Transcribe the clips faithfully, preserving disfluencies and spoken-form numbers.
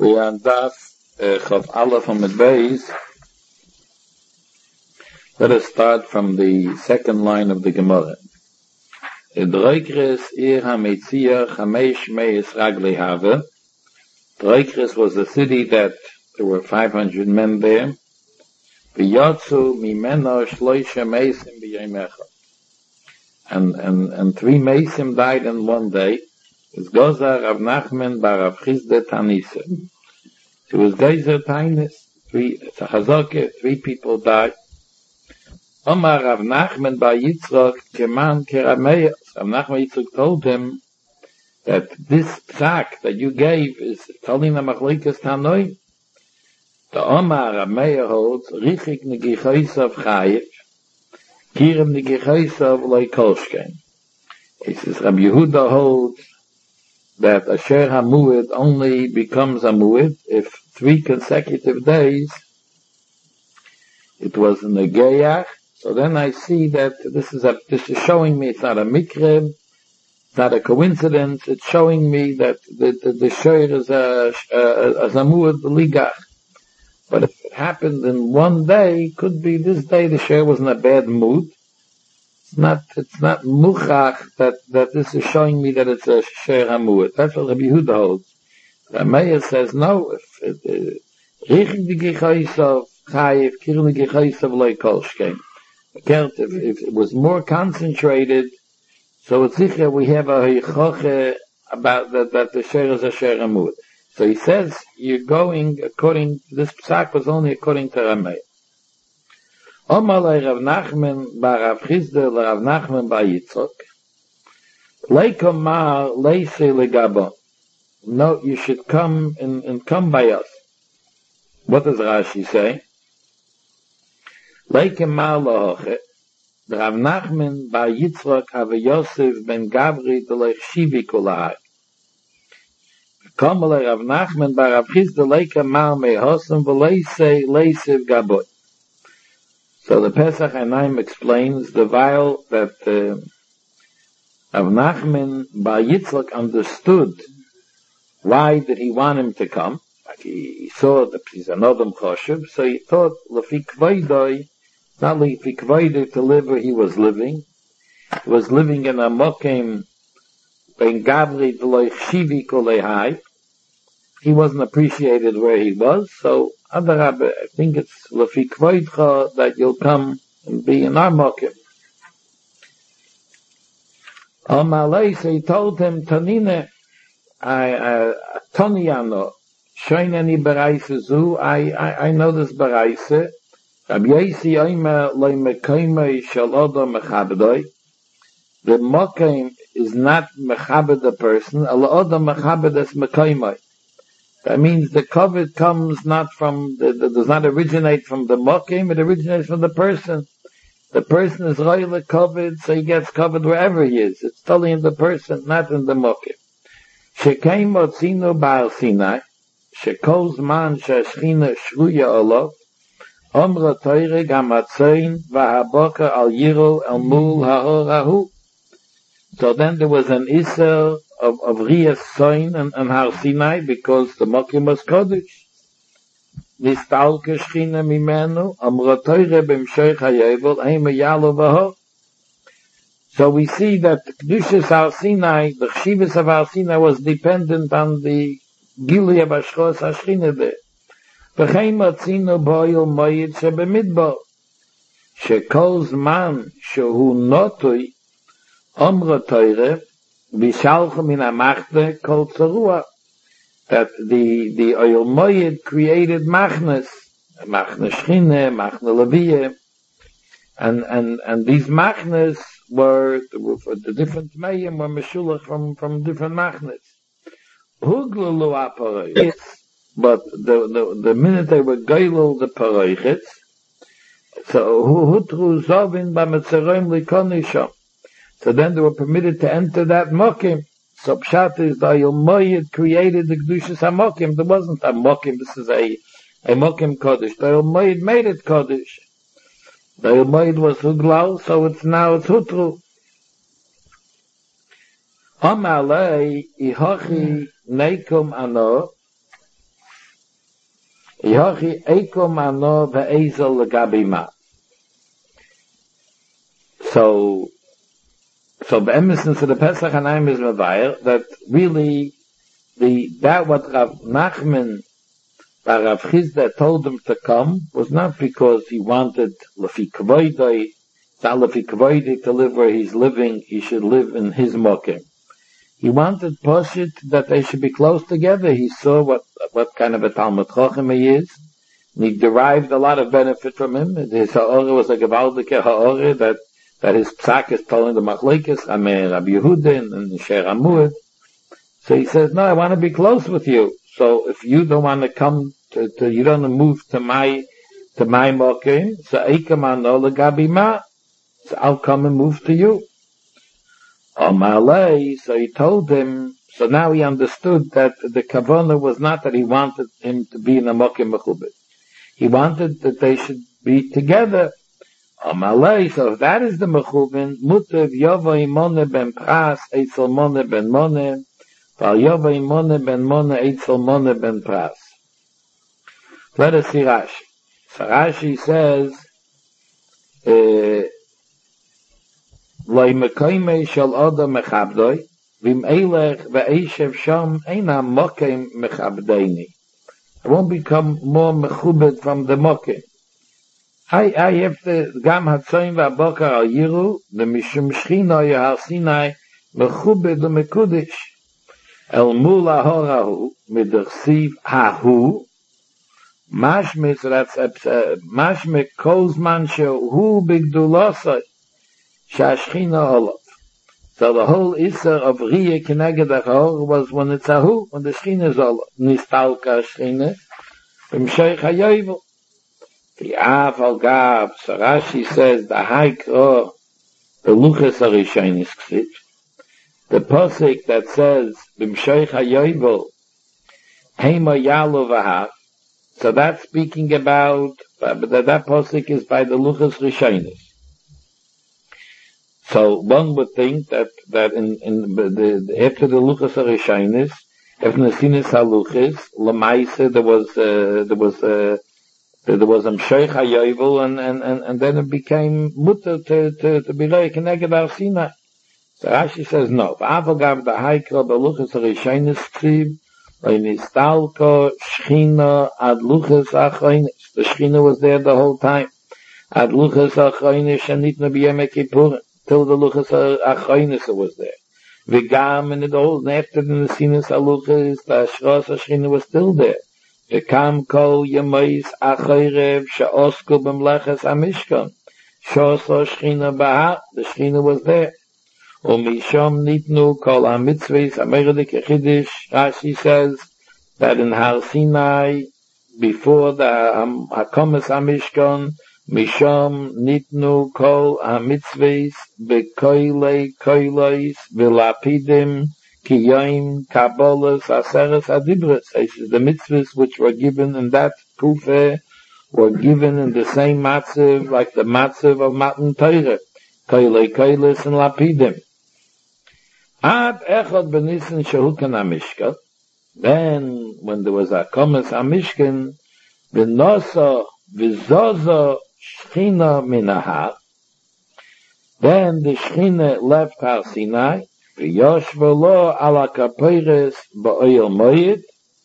We are on Daf Chav Aleph on the base. Let us start from the second line of the Gemara. Droikris ir ha-metzia chamesh meis ragli have. Droikris was a city that there were five hundred men there. V'yotzu mimeno shloisha meisim b'yom echad. And, and, and three meisim died in one day. It was Gozar Rav Nachman bar Rav Chisda Tanisa. It was Geyser Tainis. Three, it's a Chazaka, three people died. Omar Rav Nachman bar Yitzchok keman kerameya. Rav Nachman Yitzchok told him that this psak that you gave is telling the Machlokes Tanoi. The Omar Rav Meir holds Richik negichoisav chayiv, kirem negichoisav loy kolshkein. He says Rabbi Yehuda holds that Asher HaMu'id only becomes a Mu'id if three consecutive days it was in the Geyach. So then I see that this is a, this is showing me it's not a Mikre, it's not a coincidence, it's showing me that the, the, the Shoir is a, a, a Mu'id Ligach. But if it happened in one day, could be this day the Shoir was in a bad mood. It's not, it's not muchach that, that this is showing me that it's a Shoir HaMu'id. That's what Rabbi Yehuda holds. Rabbi Meir says, no, if it, Richik di Gechoisav Chayiv, Kirun di Gechoisav Loi Kolshkein. If, if it was more concentrated, so it's sicher we have a Hichoche about that, that the Shoir is a Shoir HaMu'id. So he says, you're going according, this psak was only according to Rabbi Meir. Omalei Rav Nachman bar Rav Chisda Rav Nachman bar Yitzchok. Leikom mar leise legabon. No, you should come and, and come by us. What does Rashi say? Leikom mar lohoche. Rav Nachman bar Yitzchok have Yosef ben Gabri delech shivi kolahai. Omalei Rav Nachman bar Rav Chisda leikom mar mehosem v'leise leise gabon. So the Pesach Einaim explains the while that uh, Rav Nachman bar Yitzchok understood why did he want him to come. Like he, he saw that he's an Adam Choshev, so he thought Lefi Kvoidoi, not Lefi Kvoidoi to live where he was living. He was living in a Mokim Ben Gabri D'loi Chivi Kolehai. He wasn't appreciated where he was, so Adarabbe, I think it's Lefi Kvoidcha that you'll come and be in our Mokim. Amalei, so he told him, Tanine, I, I, Toniano, Shoineni Baraise Zu, I, I, I know this Baraise, Rabbi Yosi Oime Loi Mekoimei Shel Odo Mechabedoi. The Mokim is not Mechabed the person, Al Odo Mechabed es Mekoimei. That means the covet comes not from, the, the, does not originate from the mokim, it originates from the person. The person is royally covered, so he gets covered wherever he is. It's totally in the person, not in the mokim. Shekeim motzinu ba'al Sinai, shekol zman she'ashchina shruya olov, omra toire gamatzein v'haboka al yiro el mul ha'or hahu. So then there was an Isser of, of Riyas Soin and, and Har Sinai because the Mokim was Kodesh. Nistalke Shchina Mimenu, Amrotoire B'mshoich HaYevel, Eime Yalo V'ho. So we see that the Kedushas Har Sinai, the Chshivas of Har Sinai was dependent on the Gili of Ashchos HaShchina there. V'chein Motzinu Boil Moyed Shebemidbo. Shekol Zman Shehu Notoi Omra Teure, Vishalchem in Amachne Kol Tzarua, that the, the Oyel Moyed created Machnes, Machne Shchine, Machne Leviyah, and, and, and these Machnes were, the different Mayim were Meshulach from, from different Machnes. Huglulu Aparoichitz, but the, the, the minute they were Geilul the Paroichitz, so Hutru Zovin B'Metzeroim Likonisham. So then they were permitted to enter that Mokim. So Pshat is the Yilmoyed created the Kedushas HaMokim. There wasn't a Mokim, this is a, a Mokim Kodesh. The Yilmoyed made it Kodesh. The Yilmoyed was Huglal, so it's now it's Hutru. Amalei Ihochi Neikum Ano Yochi Eko Mano Ve'ezel Legabima. So, so be'emisness of the Pesach Hanayim is Mavayr, that really, the, that what Rav Nachman, Rav Chizda told him to come, was not because he wanted Lefi Kavoidai, it's not Lefi Kavoidai to live where he's living, he should live in his mokim. He wanted Poshit that they should be close together. He saw what, what kind of a Talmud Chochem he is, and he derived a lot of benefit from him. His Ha'orah was a Gewaldike Ha'orah, that that his psak is telling the machlekes, Amir Rabbi Yehudin and Sher Amud. So he says, no, I want to be close with you. So if you don't want to come to, to you don't want to move to my, to my mokim, so Eikaman Ola Gabima, so I'll come and move to you. Amalei, so he told him, so now he understood that the kavanah was not that he wanted him to be in a mokim mechubit. He wanted that they should be together. Amalei, so if that is the mechubin, mutav yova imone ben pras, eitzel mone ben mone, val yova imone ben mone, eitzel mone ben pras. Let us see Rashi. So Rashi says, uh, Loi mekoime shel odom mechabdoi, vim eilech ve'eshev sham einam mokim mechabdeini. I won't become more mechubed from the mokim. I, I have to, gam hatzoim v'abokar al yiru, v'mishum shchino yahar Sinai, mechubed u'mekudish. El mul ahorahu, midachsiv hahu, mashme, so that's, uh, mashme kozman shehu bigdulosai, shashchina olav. So the whole Isser of Riyah Keneged Achor was when it's Ahu, when the Shechina is olav. Nistalka Shechina, v'mshoich hayovel. The Av al Gav, so Rashi says, the high Kro, the Luchas Arishonis Ksiv, the Posik that says, B'mshoich HaYovel, Heima Yalu V'hav, so that's speaking about, but that, that Posik is by the Luchas Rishonis. So one would think that, that in, in the, the, after the Luchas Arishonis, after the Sinis HaLuchas, Lamaisa, there was, uh, there was, uh, there was a Mshoich HaYovel, and, and, and, and then it became mutter to, to, to be like Keneged Har Sinai. So Rashi says no. V'avagav the Haikra beluchas Arishonis Ksiv, V'nistalko Shechina ad luchas Achronis. The Shechina was there the whole time. Ad luchas Achronis shenitna b'yemei Kippurim, till the luchas Achronis was there. V'gam in the old, after the Nesinas HaLuchas, the Ashros HaShechina was still there. V'kam kol yemois achorev she'osku b'mleches HaMishkan. Shoso Shechina b'ha, the Shechina was there. Umisham nitnu kol ha-mitzvahs ha-meredik Chiddush. Rashi says that in Har Sinai, before the Hakomas HaMishkan, Misham nitnu kol ha-mitzvahs b'koilei koilois v'lapidim Kiyayim, Kabbalas, Aseres, Adibras. The mitzvahs which were given in that kufa were given in the same matzav, like the matzav of Matan Torah. Koilei Koilis and Lapidim. Ad Echad Benissen Shehukan HaMishkan. Then, when there was a Komas HaMishkan, V'nosa V'zozo Shechina Minahar. Then the Shechina left Har Sinai, V'yoshvelo ala kapeires ba'oyel moyed,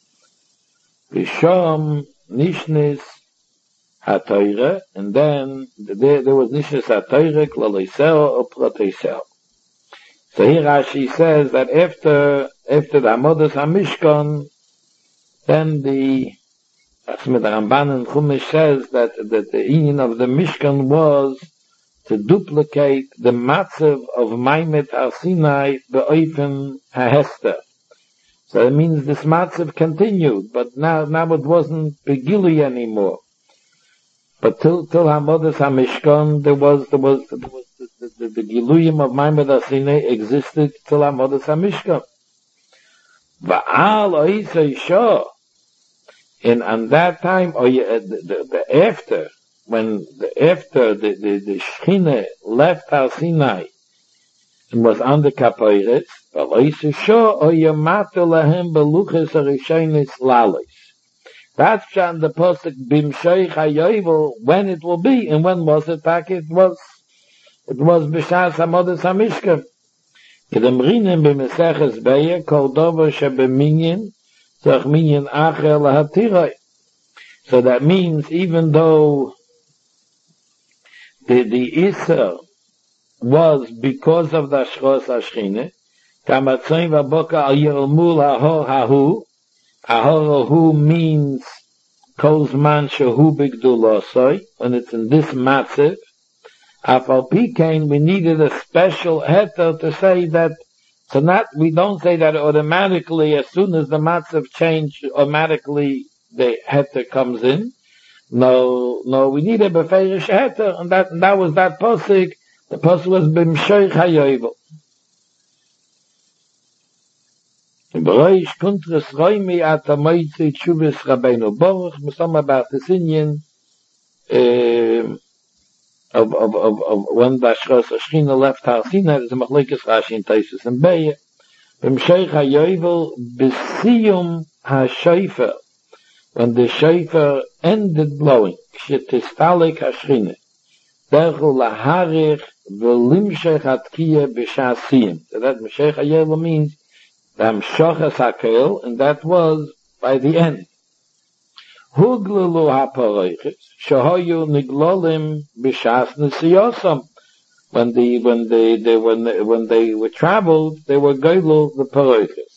V'shom nishnis ha-toire, and then there, there was nishnis ha-toire, klaleiseo u'proteiseo. So here Rashi says that after, after the Amodas HaMishkan, then the, the Ramban and Chumash says that, that the union of the Mishkan was to duplicate the matzav of Maimet Har Sinai be'oifen ha'hester. So it means this matzav continued, but now, now it wasn't begili anymore. But till, till Hamodas HaMishkan, there was, there was, there was the, the, the, the giluyim of Maimet Har Sinai existed till Hamodas HaMishkan. Va'al oisei shah. And on that time, or the, the, the after, when the, after the, the, the Shechina left Har Sinai and was under Kapoiret, That's Pshat the Pasuk Bimshoich HaYovel, when it will be, and when was it? It was, it was B'Shas HaModas HaMishkan. Kedem Rinim B'Meseches Be'er, Kol Dover Shebeminyin, Zach Minyin Acher Lahatiroi. So that means even though the, the Isser was because of the Shchos HaShchine, Kamatzoin Vaboka Al Yermul HaHor HaHu, HaHor HaHu means Kozman Shehu B'Gdulosoi, when it's in this matziv. Afal Pikain, we needed a special heter to say that, so not, we don't say that automatically, as soon as the matziv change, automatically the heter comes in. No, no, we need a beferish heter, and that, and that was that posik. The posik was B'Mshoich HaYovel. Bereish Kuntres Roimi at Amoitzi Tshuvas Rabbeinu Baruch, some about this Indian, uh, of, of, of, of when the Shchos HaShchina left Har Sinai, there's a Machlekes Rashi in Taisus and Be'er. B'Mshoich HaYovel, B'Siyum HaShofer, when the Shofer ended blowing, Shetistalik HaShchina, Derchu Laharich V'Limshech HaTkiyah B'Shasiyim. So that B'Mshoich HaYovel means Ram Shochas HaKel, and that was by the end. Huglalu HaParoiches, Shahoyu Niglolim B'Shas Nisiyosam. When the, when they, they, when they, when they were traveled, they were Goylul the Paroiches.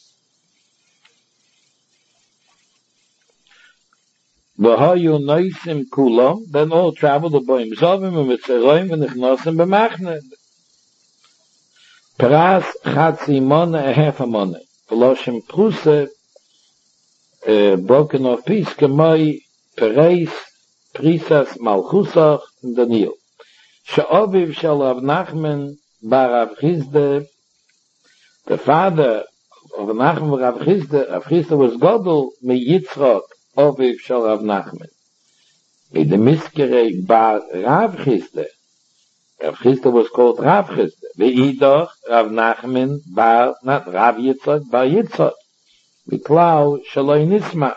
V'hoyu Noisim Kulam, then all traveled, the Boim Zovim, and Mitzeroim, and Nichnosim B'Machne. Peras Chatzi Mone, a half a Mone. Veloshim Pruse, uh, broken off piece, Kemoi, Pereis, Prisas, Malchusach, and Daniel. Sha'oviv shel Rav Nachman bar Rav Chizde, the father of Nachman bar Rav Chizde, Rav Chizde was Godel, me Yitzchok, Oviv shel Rav Nachman. Me the Miskerei bar Rav Chizde, Rav Chizde was called Rav Chizde. Ve'idoch, Rav Nachman, bar, not Rav Yitzchak, bar Yitzchak. Miklau, Shaloi Nismach.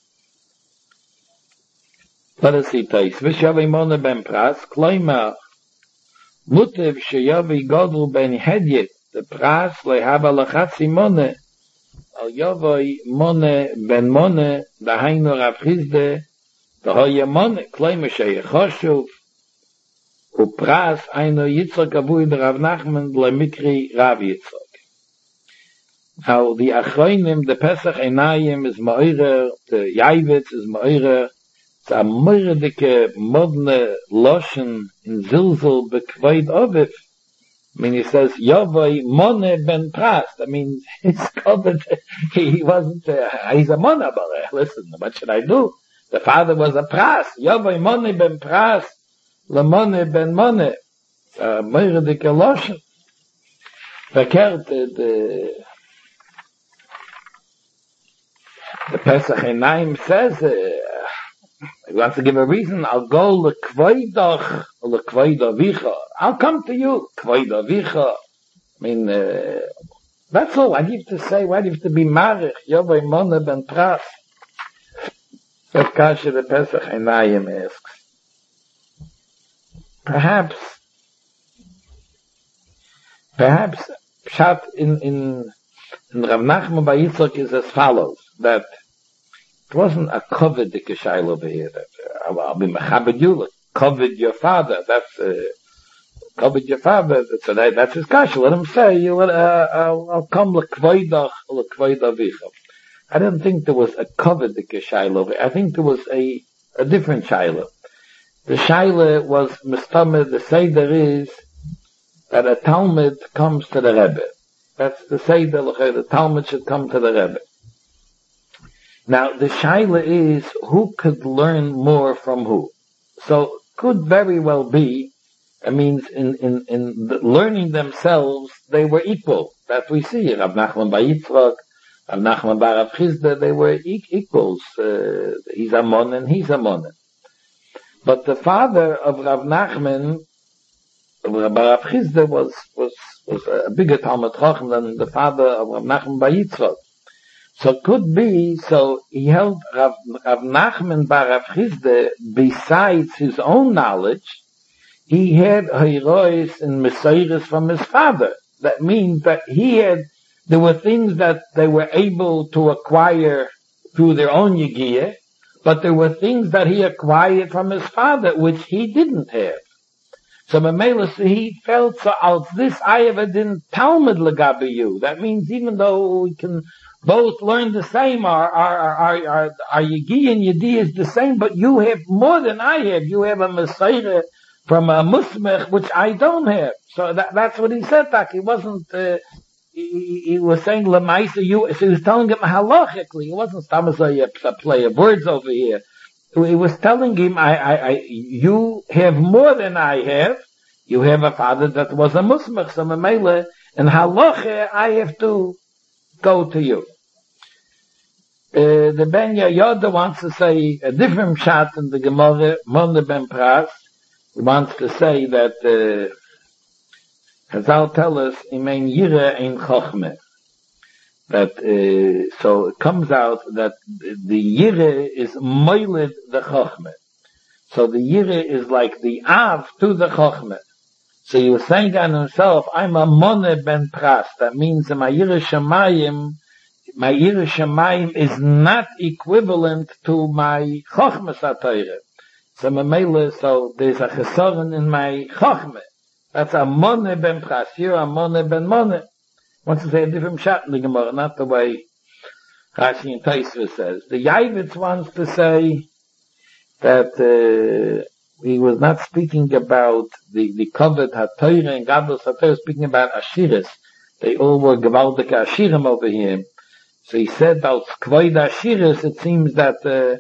Let us see Tais. Vishavi Mone ben Pras, Kloimar, Mutev Sheyavi Godel ben Hedyet, the Pras, Lehaba Lachatzi Mone, Al Yavoi Mone ben Mone, Dahainu Rav Chizde, Dahoye Mone, Kloimar Sheyechoshuv, Upras Eino Yitzchak Abuid Rav Nachman Lemikri Rav Yitzchak. Now the Achroinim, the Pesach Einayim is Ma'ira, the Yavitz is Ma'ira, the Amoiradike Modne Loshen in Zilzul Bekveid Oviv. I mean, he says, Yavai Mone ben Pras. I mean, he's covered, he, he wasn't, uh, he's a Mona, but uh, listen, what should I do? The father was a Pras. Yavai Mone ben Pras. Lamone ben Mone, uh, Meire de Keloshen. Verkehrt, the, the Pesach Einayim says, uh, he wants to give a reason, I'll go lekvoidach, lekvoidach vicha. I'll come to you, kvoidach vicha. I mean, uh, that's all. Why do you have to say, why do you have to be marich? Yovei Mone ben Pras. That's Kasha the Pesach Einayim asks. Perhaps, perhaps, Pshat in, in, in Rav Nachman bar Yitzchak is as follows, that it wasn't a covet the Kishayl over here, that uh, I'll be mechabed you, covet your father, that's, uh, covet your father, so that, that's his kasha, let him say, you, uh, I'll, I'll come l'kvoidach, l'kvoidach vicha. I didn't think there was a covet the Kishayl over here, I think there was a, a different shayla. The Shaila was Mustamed, the Seder is that a Talmud comes to the Rebbe. That's the Seder, the Talmud should come to the Rebbe. Now, the Shaila is who could learn more from who. So, could very well be, it means in, in, in the learning themselves, they were equal. That we see, Rav Nachman bar Yitzchak, Rav Nachman bar Rav Chizda, they were e- equals. Uh, he's a Monen, he's a Monen. But the father of Rav Nachman, Rav Chizda, was, was, was a bigger Talmud Chacham than the father of Rav Nachman bar Yitzchak. So it could be, so he held Rav, Rav Nachman bar Rav Chisda, besides his own knowledge, he had Heirois and Messiahs from his father. That means that he had, there were things that they were able to acquire through their own Yigiyah, but there were things that he acquired from his father, which he didn't have. So Mamela, he felt, so out this I ever didn't Talmud legabe you. That means even though we can both learn the same, our, our, our, our, our Yigi and Yidi is the same, but you have more than I have. You have a Messiah from a Musmech, which I don't have. So that, that's what he said, Tak. He wasn't, uh, he, he was saying, Lamaisa, you, so he was telling him halachically. He wasn't Stamasai, a play of words over here. He was telling him, I, I, I, you have more than I have. You have a father that was a Musmech, so Mamela, and halacha, I have to go to you. Uh, the Ben Yoda wants to say a different shot in the Gemara, Mona Ben Pras. He wants to say that, uh, Chazal tell us, Imein Yira Ein Chochmeh. That, uh, so it comes out that the Yira is Moiled the Chochmeh. So the Yira is like the Av to the Chochmeh. So he was saying on himself, I'm a Mona Ben Pras. That means that my Yira Shamayim, my Yira Shamayim is not equivalent to my Chochmeh Satayre. So Mamela, so there's a chesaron in my Chochmeh. That's a Mona Ben Pras. You're a Mona Ben Mona. Wants to say a different shot in the Gemara, not the way Rashi and Taisva says. The Yavitz wants to say that uh, he was not speaking about the the covered HaTorah and Gadol HaTorah, speaking about Ashiris. They all were Gewaldik Ashirim over here. So he said about Kvoid Ashiris, it seems that uh,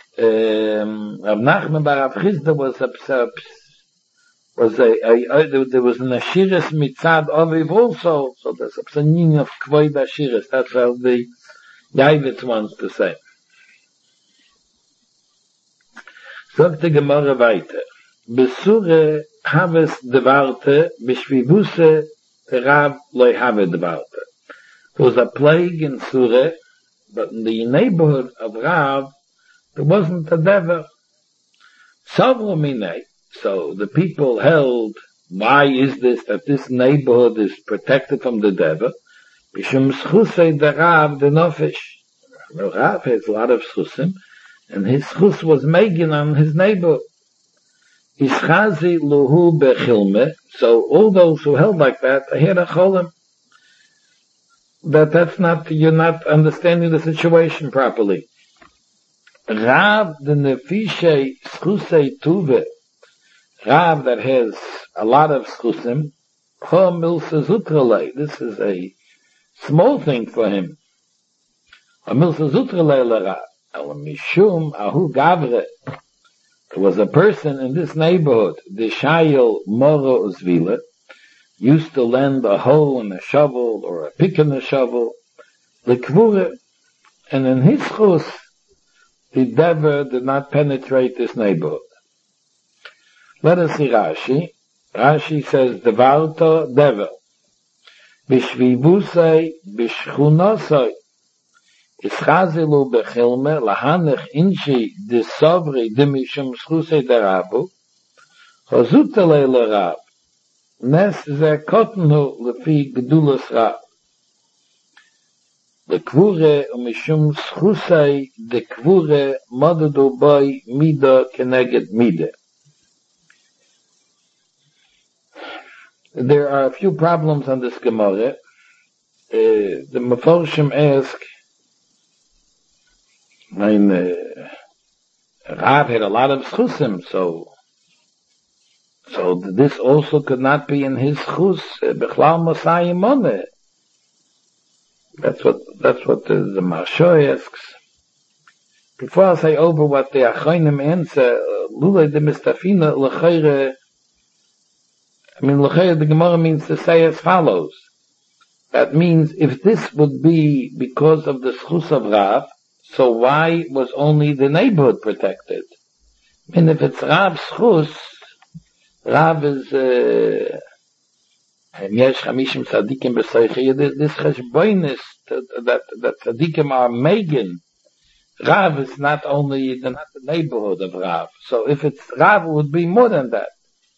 um, Rav Nachman bar Rav Chisda was a, was a, a, a, there was an Ashiris mitzad Aviv also, so there's a psanin of Kvoid Ashiris. That's how the Yavitz wants to say. Sagt die Gemara weiter. Besure haves devarte, bishvivuse Rav loy have devarte. There was a plague in Surah, but in the neighborhood of Rav, there wasn't a dever. Savramine. So the people held, why is this that this neighborhood is protected from the dever? Bishum schusei the Rav the nofesh. Rav has a lot of schusim, and his schus was making on his neighbor. Ischazi luhu bechilme. So all those who held like that, they had a cholim. That that's not, you're not understanding the situation properly. Rav the nefishe schusei tuve. Rav that has a lot of schusim, chom milsa zutrale. This is a small thing for him. A milsa zutrale l'Rav. Mishum ahu gavre. There was a person in this neighborhood, the Shayel Moro Uzvila, used to lend a hoe and a shovel or a pick and a shovel, the kvure, and in his chus, the dever did not penetrate this neighborhood. Let us see Rashi. Rashi says, Devarto dever, bishvivusei, bishchunosei, Ischazilu bechilme, lahanech inshi disovri dimishum schusei derabu, chozutele lerav, nes ze kotnu lefi gdulas rav. The kvure umishum schusei de kvure modedu boy mida keneged mida. There are a few problems on this Gemara. Uh, the Meforshim ask, I mean, uh, Rav had a lot of schusim, so so this also could not be in his schus bechlal Mosai Mone. That's what that's what the, the Marsho asks. Before I say over what the Achronim answer, Lulei de Mistafina l'chayre. I mean, l'chayre the Gemara means to say as follows. That means if this would be because of the schus of Rav, so why was only the neighborhood protected? I mean, if it's Rav's chus, Rav is, uh, Yesh chamishim tzadikim b'soichi. This cheshbonis that that tzadikim are megan. Rav is not only the, not the neighborhood of Rav. So if it's Rav, it would be more than that.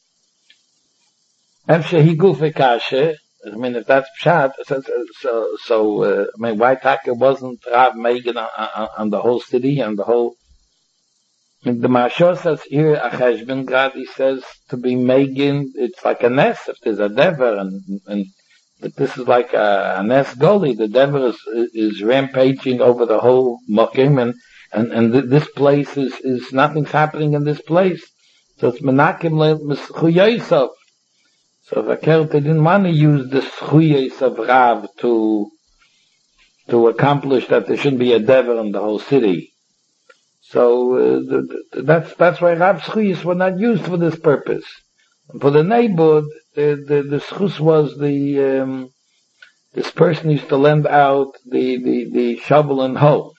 Efshe hi gufe kashe. I mean, if that's pshat, so, so, so uh, I mean, why Taka wasn't Rav Megan on, on, on the whole city and the whole. I mean, the Mashor says here, Acheshbin Grad, he says to be Megan, it's like a nest. If there's a dever, and and but this is like a, a nest goli. The dever is is rampaging over the whole Mokim, and and and th- this place is is nothing's happening in this place. So it's Menakim le'Mischuyosov. So Vakert didn't want to use the schuyes of Rav to to accomplish that there shouldn't be a dever in the whole city. So uh, the, the, that's that's why Rav's schuyes were not used for this purpose. For the neighborhood, the the, the schus was the um, this person used to lend out the the, the shovel and hoe.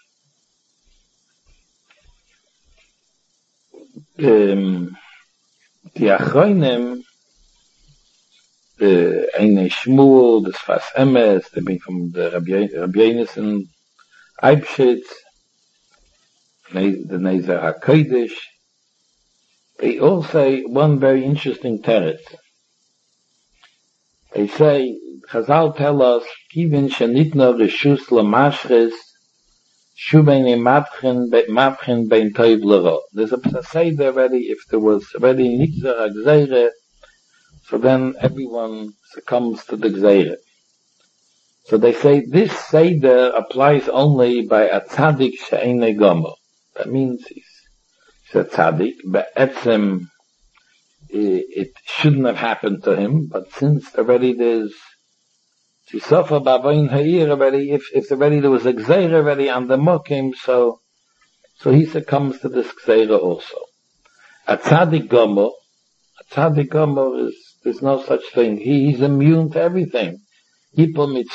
Um, the achronim. The Eine Shmuel, the Sfas Emes, they bring from the Rabbeinu and Eibshitz, the Nezer HaKodesh. They all say one very interesting teretz. They say, Chazal tell us, Kivin shenitno reshus lamashches, shubein mavchen bein toiv l'ro. There's a say there already, if there was already nitzer ha'gzeire, so then everyone succumbs to the Gzeire. So they say this Seder applies only by a tzaddik she'ene gomer. That means he's, he's a tzaddik, but etzem, it shouldn't have happened to him, but since already there's Tisofa b'avoin ha'ir already, if, if already there was a Gzeire already on the Mokim, so, so he succumbs to this Gzeire also. A tzaddik gomer, a tzaddik gomer is, there's no such thing. He, he's immune to everything. He's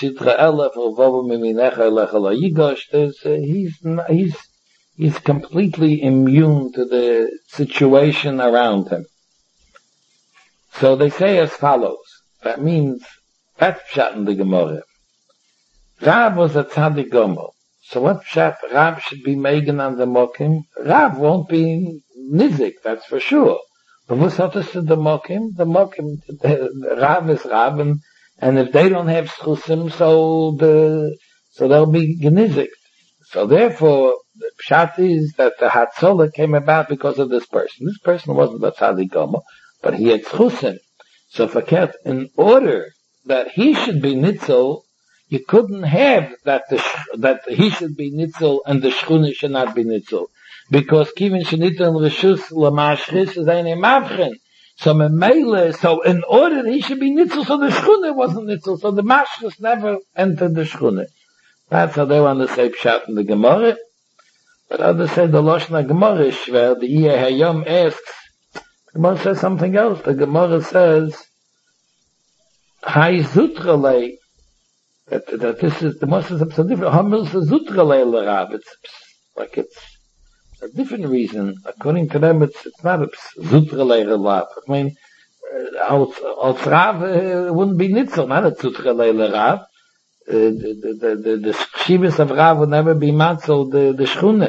he's he's he's completely immune to the situation around him. So they say as follows. That means that's pshat in the Gemara. Rav was a tzaddik gomer. So what pshat? Rav should be megan on the mokim. Rav won't be nizik. That's for sure. But what's up to the Mokim? The Mokim, the Rav is Rav, and, and if they don't have schusim, so the, so they'll be genizik. So therefore, the pshat is that the Hatzolah came about because of this person. This person wasn't a tzaddik gomer, but he had schusim. So Faket, in order that he should be nitzel, you couldn't have that the, that he should be nitzel and the shchuna should not be nitzel. Because kivin shenitron reshus lamashchis is eine mavchen. So memele, so in order that he should be nitzel, so the shchune wasn't nitzel, so the mashchis never entered the shchune. That's how they want to say pshat in the Gemara. But others say the Loshna Gemara is where the Iyeh Hayom asks, the Gemara says something else. The Gemara says, Hai zutrale, that, that this is, the most is a different, Hamil says zutrale l'rav, it's like it's, a different reason. According to them, it's it's not a zutrele rav. I mean, als als rav uh, wouldn't be nitzel, not a zutrele rav. Uh, the the the the shivas of rav would never be matzel the the shchune.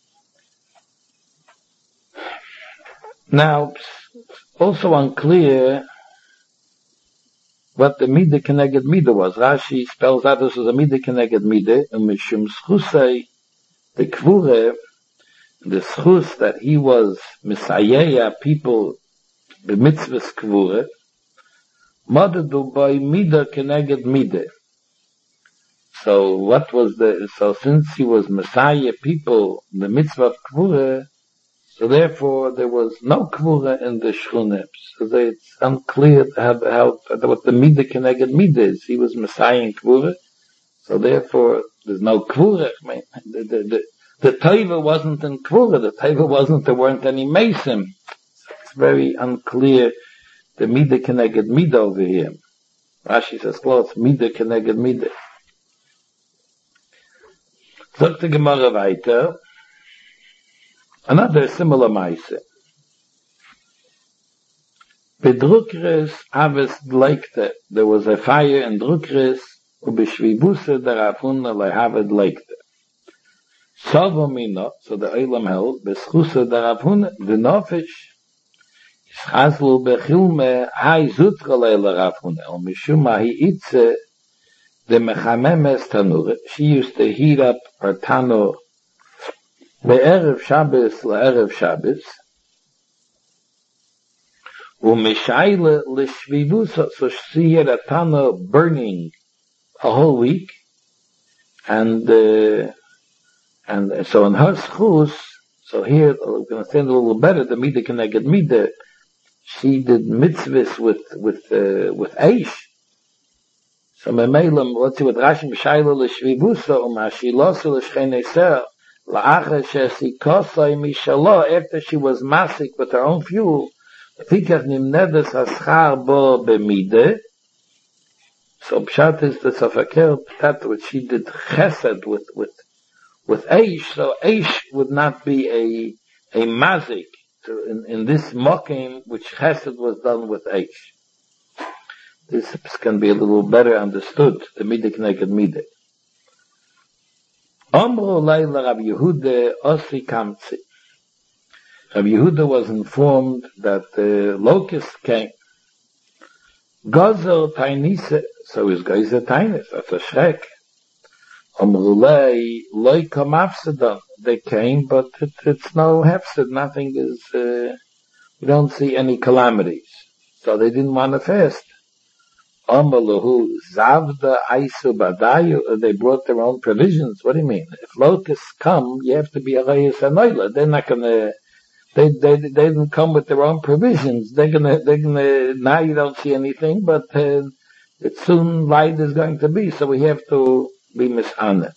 Now, also unclear what the midah keneged midah was. Rashi spells out this as a midah keneged midah, and mishum schusei the kvure. The schus that he was Messiah people b'mitzvahs kvura, madadu by midah keneged midah. So what was the, so since he was Messiah people, the mitzvah of kvura, so therefore there was no kvura in the shchunah. So that it's unclear how, how, what the midah keneged midah is. He was Messiah in kvura, so therefore there's no kvura. I mean, the, the, the, The taiva wasn't in kvura. The taiva wasn't, there weren't any mesim. It's very unclear. The midah keneged midah over here. Rashi says close, midah keneged midah. Sagt the Gemara weiter. Another similar meise. Bedruckres Aves Dleikte. There was a fire in Druckres, Ubishvibuse der Rav Huna Lehave Dleikte. Sovomino, so the Eilam held, Beschuse der Rav Huna, the Nofesh, Schazlu Bechilme, Hai Zutra Leila Rav Huna, El Mishuma Hi Itze, the Mechamemes Tanure. She used to heat up her Tanur, Be'erev Shabbos Le'erev Shabbos, Umeshaile Lishvivusa, so she had a Tanur burning a whole week, and uh, and so in her schus, so here we're going to stand a little better. The Mida Keneged Mida, she did mitzvahs with with uh, with Eish. So Memelam, let's see what Rashi Mishaila Lishvivusa Umashilosu Lishcheneser La'acha Shesi Kosai Mishalah, after she was masik with her own fuel. Fikach Nimnedes Haschar Bo Bemide. So Pshat is the Safakel Ptat, which she did chesed with, with, with Eish, so Eish would not be a, a mazik so in, in this mocking, which chesed was done with Eish. This can be a little better understood, the Midik Naked Midik. Omro Laila Rav Yehuda Osri Kamtzi. Rav Yehuda was informed that the locust came. Gozer Tainise, so is Gozer Tainis, that's a shrek. Omrulei Loi Kamafsedon, they came, but it, it's no hefsed, nothing is, uh, we don't see any calamities. So they didn't want to fast. Omruluhu Zavda Aisu Badayu, they brought their own provisions. What do you mean? If locusts come, you have to be a Reyes Anoila. They're not gonna, They, they, they didn't come with their own provisions. They're gonna, they're gonna, now you don't see anything, but, uh, it's soon light is going to be, so we have to be mis'ana.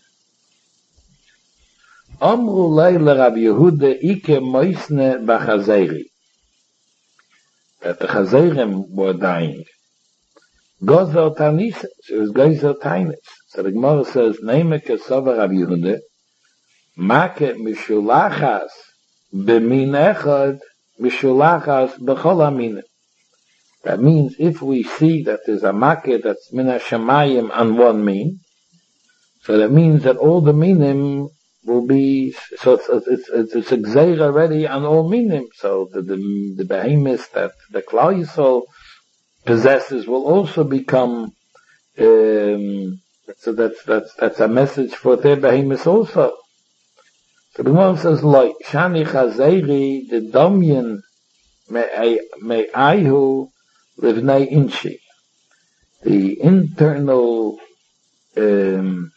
Amru Leila Rav Yehuda Ike Moisne Bachazeri. That the Chazerim were dying. Gozer Tanis, so it was Gozer Tanis. So the Gemara says, Neime Kesava Rav Yehuda, Make Mishulachas, B'min echad mishulachas b'chol hamina. That means if we see that there's a market that's min hashamayim on one mean, so that means that all the minim will be, so it's it's it's, it's a gzeir already on all minim. So the the, the behemoths that the Klal Yisrael possesses will also become. Um, so that's that's that's a message for their behemoths also. So the Gemara says, like, Shani Chazeri, the Domyan, me Aihu, Livnei Inchi. The internal, um,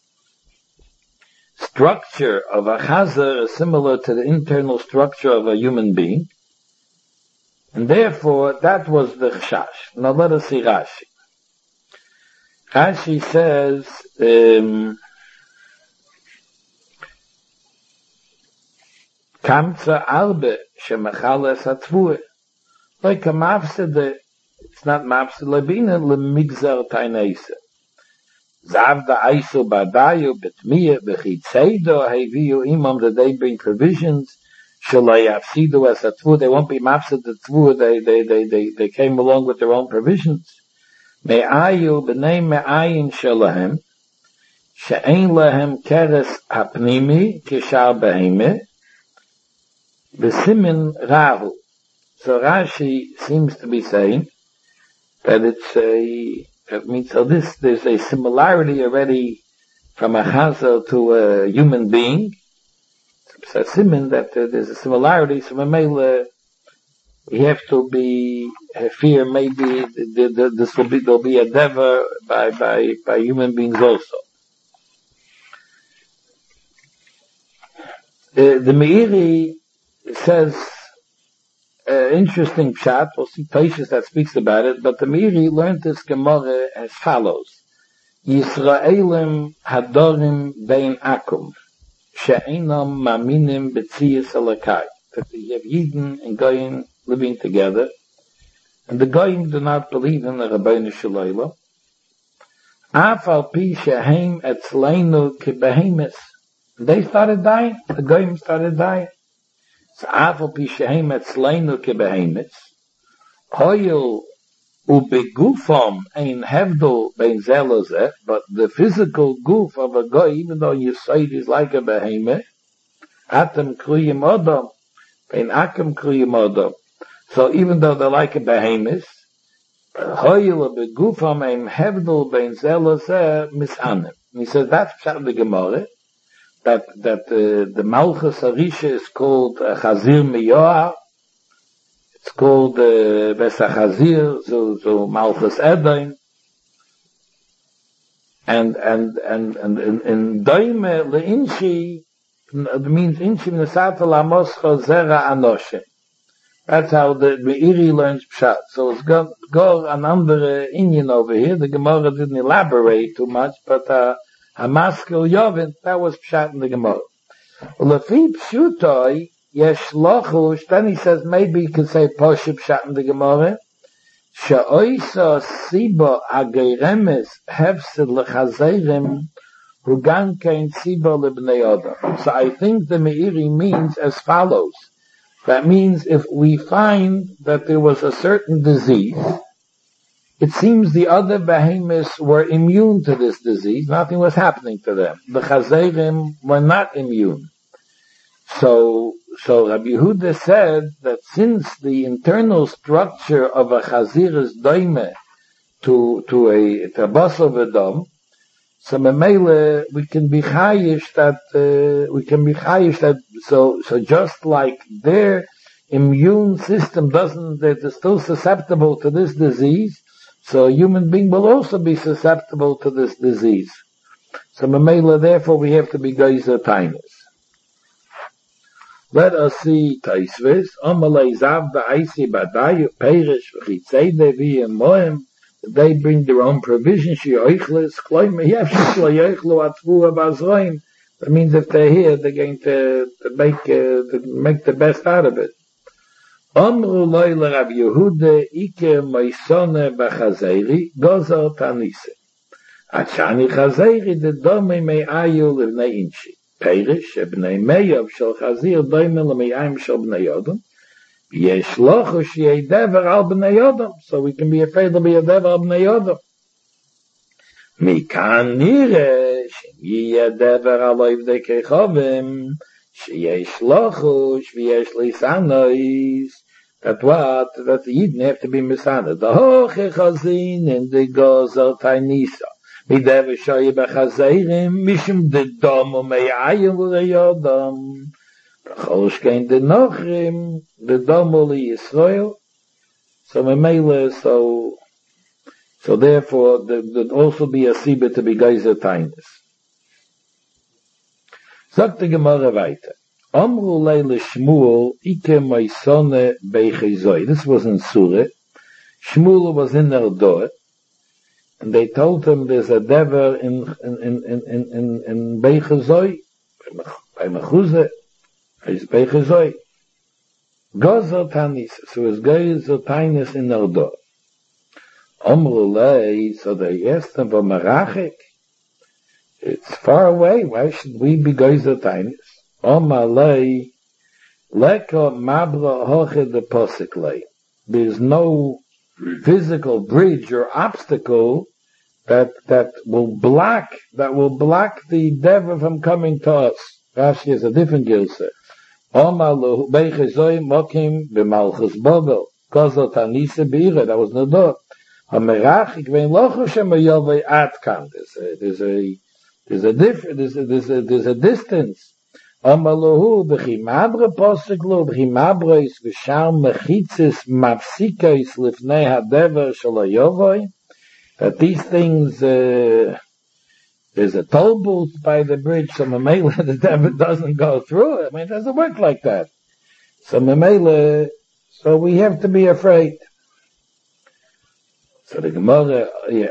structure of a Chazer is similar to the internal structure of a human being. And therefore, that was the Chash. Now let us see Rashi. Rashi says, um, Kamtza Albe Shemachales Hatvue. Like a mafsede, it's not mafsede lebina lemigzar tainese. Zavda Aisu Badayu Betmiya Bechitzeido Heviyu Imam, that they bring provisions. Shalay Afsidu as Hatvue, they won't be mafsede the Tvue, they, they, they, they, they came along with their own provisions. Me'ayu b'nei me'ayin shalahem, she'ein lahem keres hapnimi kishar behemeh, B'simin Rahu. So Rashi seems to be saying that it's a, that means, so this, there's a similarity already from a Chazer to a human being. It's a simin that uh, there's a similarity, so Mamela, we have to be, uh, fear maybe the, the, this will be, there'll be a dever by, by, by human beings also. Uh, the Meiri says, uh, interesting pshat, we'll see Taishas that speaks about it, but the Meiri learned this Gemara as follows. Yisraelim hadorim bein akum, she'enam maminim b'tziyas alakai. That you have Yidden and Goyim living together, and the Goyim do not believe in the Rabbeinu Shalayla. Af al pi she'heim etzleinu kibehemis. They started dying, the Goyim started dying. So Afal Pishahem Etzleinu Kebehemitz, Hoyel ubegufam ein hevdel bein zelozeh, but the physical goof of a guy, even though your sight is like a behemoth, atem kriyim odom, bein akem kriyim odom. So even though they're like a behemoth, hoyel ubegufam ein hevdel bein zelozeh misanim. He says that's pshat the Gemara, that that uh, the Malchus Harisha is called uh, Chazir Miyoah. It's called uh, Besa Chazir, so so Malchus Edom, and and and and in, in Daime LeInchi, it means Inchi Minasata Lamoscha Zera Anoshe. That's how the Meiri learns Pshat. So it's got got an andere Inyan over here. The Gemara didn't elaborate too much, but uh, Hamaskil Yovin, that was Pshat in the Gemara. Lefi Pshutoi, Yesh Lochush, then he says maybe you could say Poshe Pshat in the Gemara. She'oisa Siba Ageiremes Hefsid Lechazeirim Hugan Kein Siba Lebnei Odom. So I think the Meiri means as follows. That means if we find that there was a certain disease, it seems the other behemoths were immune to this disease. Nothing was happening to them. The Chazeirim were not immune. So, so Rabbi Yehuda said that since the internal structure of a Chazir is doime to, to a Tabas of a Dom, so memele, we can be chayish that, uh, we can be chayish that, so, so just like their immune system doesn't, they're still susceptible to this disease, so a human being will also be susceptible to this disease. So memele, therefore we have to be geyser tainis. Let us see Taisvis, Amalei Zav Ba'isi Badayu, Perish, V'chitzei Devi, and Moem. They bring their own provisions. That means if they're here, they're going to, to make uh, to make the best out of it. Amru loyle Rav Yehuda Ike Moisone B'Chazeri Gozer Tanise. Achani Chazeri the Dome Me'ayu Livnei Inchi. Perish Ebnei Meyav Shel Chazir Dome L'Me'ayim Shel Bnei Yodom. Yesh lochush yei dever al bnei Yodom, so we can be afraid to be a dever al bnei Yodom. Mikan nire shem yeh dever al oivdei kechovim, sheyesh lochush v'yesh lisanois. That what? That the Yidden have to be misana. The hoche chazin in the gozer tainisa. Mi dever shoye b'chazeirim, mishum de domo meyayim v'rei Yodom. Cholosh kein de nochrim, the domoli Yisrael. So memele, so, so therefore, there would also be a sibah to be geyser tainis. Sagt the Gemara weiter. Amru leile Shmuel, ike moisone beichizoi. This was in Surah. Shmuel was in their door, and they told him there's a dever in, in, in, in, in, in beichizoi, by mechuzeh. Is beichizoi. Gozer tanis, so is geyser tainis in their door. Amru lei, so they asked him for marachik. It's far away, why should we be geyser tainis? Amar lei, leko mabra hoche de posik lei. There's no physical bridge or obstacle that, that will block, that will block the devil from coming to us. Rashi is a different gilsa. Omar lo beichizoi mokim b'malchus bobel. Gozer tanise beira, that was no door. Hamerachik vein lochu shemayovei atkan. There's a, there's a different, there's a, there's a, there's a distance. Omar lohu b'chimabra posik lo b'chimabra is v'shar mechitzis mafsikais lifnei hadever shalayovoi. That these things, uh, there's a toll booth by the bridge, so Mamela, the devil doesn't go through it. I mean, it doesn't work like that. So Mamela, so we have to be afraid. So the Gemara, yeah.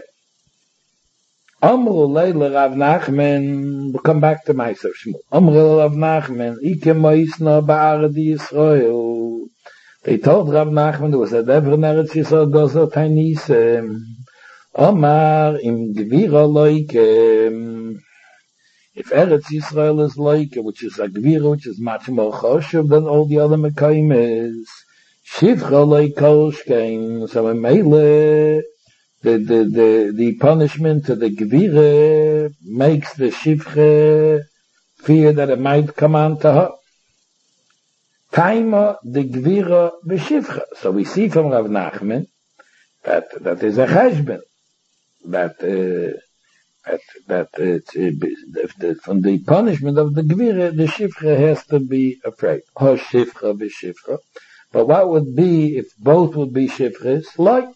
Amru leile Rav Nachman, we'll come back to myself, Shmuel. Amru Rav Nachman, Ike moisna ba'aradi Yisrael. They told Rav Nachman there was a devil in Eretz Yisrael, gozer tainisem. Omar im Gvira loike. If Eretz Yisrael is loike, which is a Gvira, which is much more choshev than all the other Mekayim is, Shivcha loy koshkein. So in Mele, the, the, the, the punishment to the Gvire makes the Shivcha fear that it might come on to her. Taima the Gvira b'Shivcha. So we see from Rav Nachman that that is a cheshbon, that uh, that that it's, uh, the, from the punishment of the Gvira, the Shivcha has to be afraid. Ho Shivcha b'Shivcha. But what would be if both would be Shivchas? Like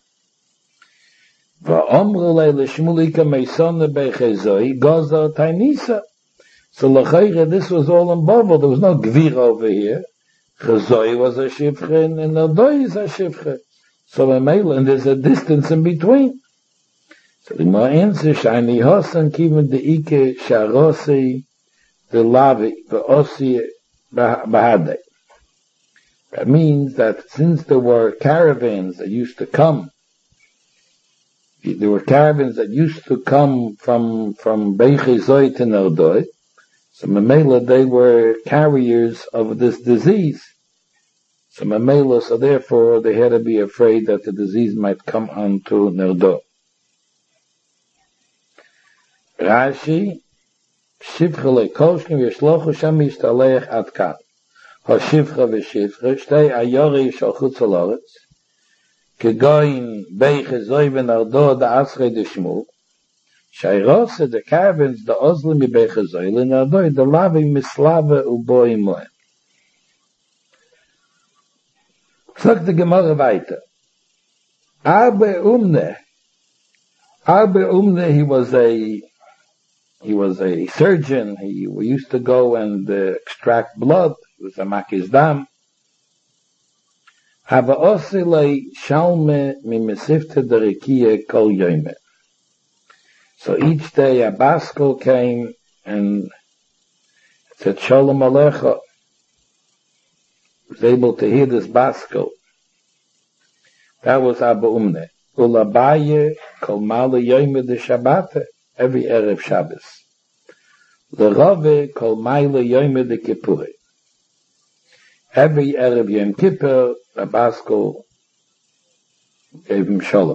va'omru leile shmulika meisona bechezoi gozar tainisa. So l'chayre, this was all in bubble. There was no Gvira over here. Chazoi was a Shivcha and Nardoi is a Shivcha. So in Meilan there's a distance in between. So the more answer, Shani Hosan Kivan de Ike Sharosi the Lavi the Osi Bahade. That means that since there were caravans that used to come, there were caravans that used to come from from Beichezoi to Nardoi. So Mamela, they were carriers of this disease. So Mamela, so therefore they had to be afraid that the disease might come onto Nerdo. Rashi, Shivcha lekoshkim yeshlochu shem yishtaleich ad kan. Ha Shivcha v'Shivcha, shtei ayori yishalchut zoloretz, kegoin beichezoi v'Nerdo da asrei de Shmuel, Shayrose, the caravans, the Ozlim Bechazoi, Lenardoi, the Lavi Mislava Uboi Moen. Sagt the Gemara weiter. Arbe Umne. Arbe Umne, he was a, he was a surgeon. He we used to go and uh, extract blood. He was a Makizdam. Haba Osilei Shalme Mimesifte Derekie Kol Yoime. So each day a Baskel came and said, Shalom Alecha. Was able to hear this Baskel. That was Abba Umne. Ulabaye Kol Mala Yoime de Shabbat, every Erev Shabbos. L'Rove Kol Mala Yoime de Kippur. Every Erev Yom Kippur, a Baskel gave him Shalom.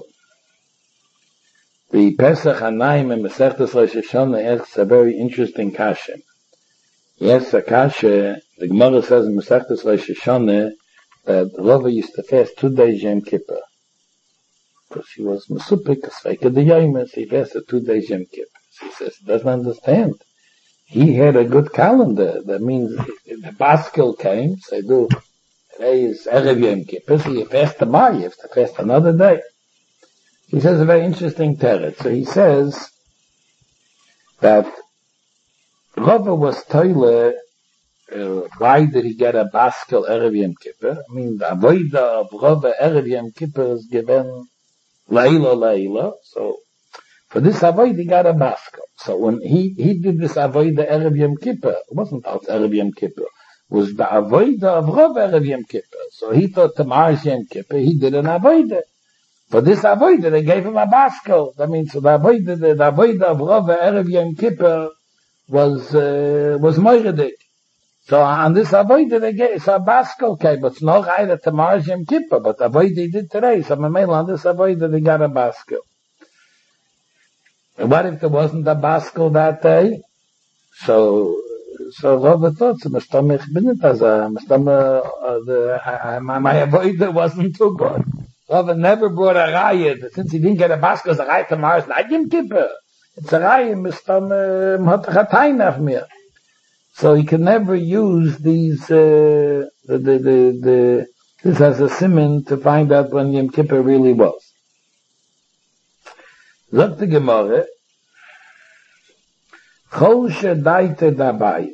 The Pesach Hanayim and Masechtas Rosh Hashanah asks a very interesting kasha. Yes, a kasha, the Gemara says in Masechtas Rosh Hashanah that Rava used to fast two days Yom Kippur. Because he was Mesupik, Sveika the Yoimes, he fasted two days Yom Kippur. He says, he doesn't understand. He had a good calendar. That means if the Baskel came, say, do, today is Erev Yom Kippur, so you fast tomorrow, you have to fast another day. He says a very interesting teretz. So he says that Rava was toile, uh, why did he get a Baskel Erev Yom Kippur? I mean, the avoida of Rava Erev Yom Kippur is given Leila Leila. So for this avoida he got a Baskel. So when he, he did this avoida Erev Yom Kippur, it wasn't out Erev Yom Kippur, it was the avoida of Rava Erev Yom Kippur. So he thought tomorrow's Yom Kippur, he did an avoida. For this avoida, they gave him a baskel. That means so the avoida, the, the avoida of Rava Erev Yom Kippur was, uh, was moiredik. So on this avoida, they gave, so a baskel came, but it's no either tomorrow's Yom Kippur, but the avoida he did today. So on this avoida, they got a baskel. And what if there wasn't a baskel that day? So, so Rava thought, so Mishtamich Binit as a, Mishtamich, my avoida wasn't too good. Rava never brought a raya, since he didn't get a basket, it's a raya tomorrow's not Yom Kippur. It's a raya, Mistam, Mhatachatay nach mir. So he can never use these, uh, the, the, the, the, this as a siman to find out when Yom Kippur really was. Look the Gemara, Chol shedaite dabei.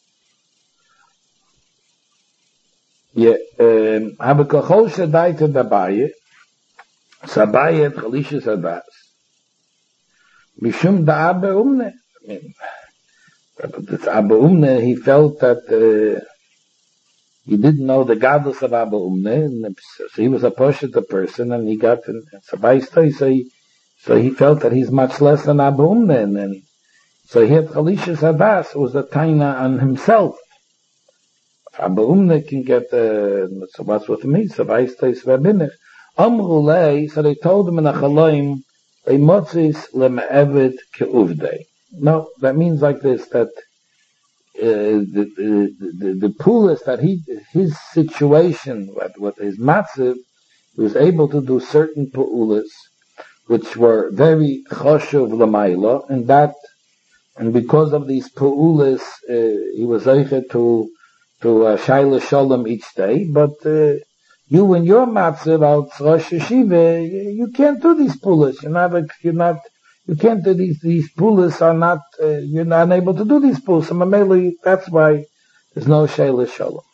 Yeah, um, habe Chol shedaite dabei, Sabayet Chalisha Sadas. Mishum da Abba Umne. I mean, this Abba Umne, he felt that uh, he didn't know the godless of Abba Umne, and so he was a Poshet person, and he got in Sabayistoi, so he, so he felt that he's much less than Abba Umne, and then, so he had Chalisha Sadas, was a taina on himself. Aber Umne can get, uh, so what's with me? So weiss das, wer bin ich? Amru lei, so they told him in a chaloim, they motzis leme'evet ke'uvdei. No, that means like this, that uh, the, the, the, the pool is that he, his situation, with, with his matziv, he was able to do certain pu'ulas, which were very choshev l'mayla, and that, and because of these pu'ulas, uh, he was able to to uh, Shaila Shalom each day, but uh, you and your matziv out Rosh Hashiva, you can't do these pulas. You're not, you're not, you can't do these, these pulas are not, uh, you're not able to do these pulas. So Mameli, that's why there's no Shaila Shalom.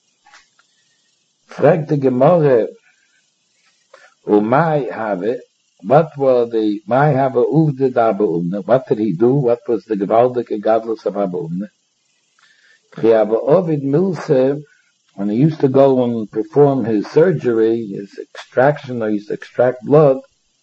Frag the Gemara, Umay have what were the, May have uvde da beumne, what did he do? What was the gewaltige godless of Abba Umne? Ovid Milse, when he used to go and perform his surgery, his extraction, or he used to extract blood,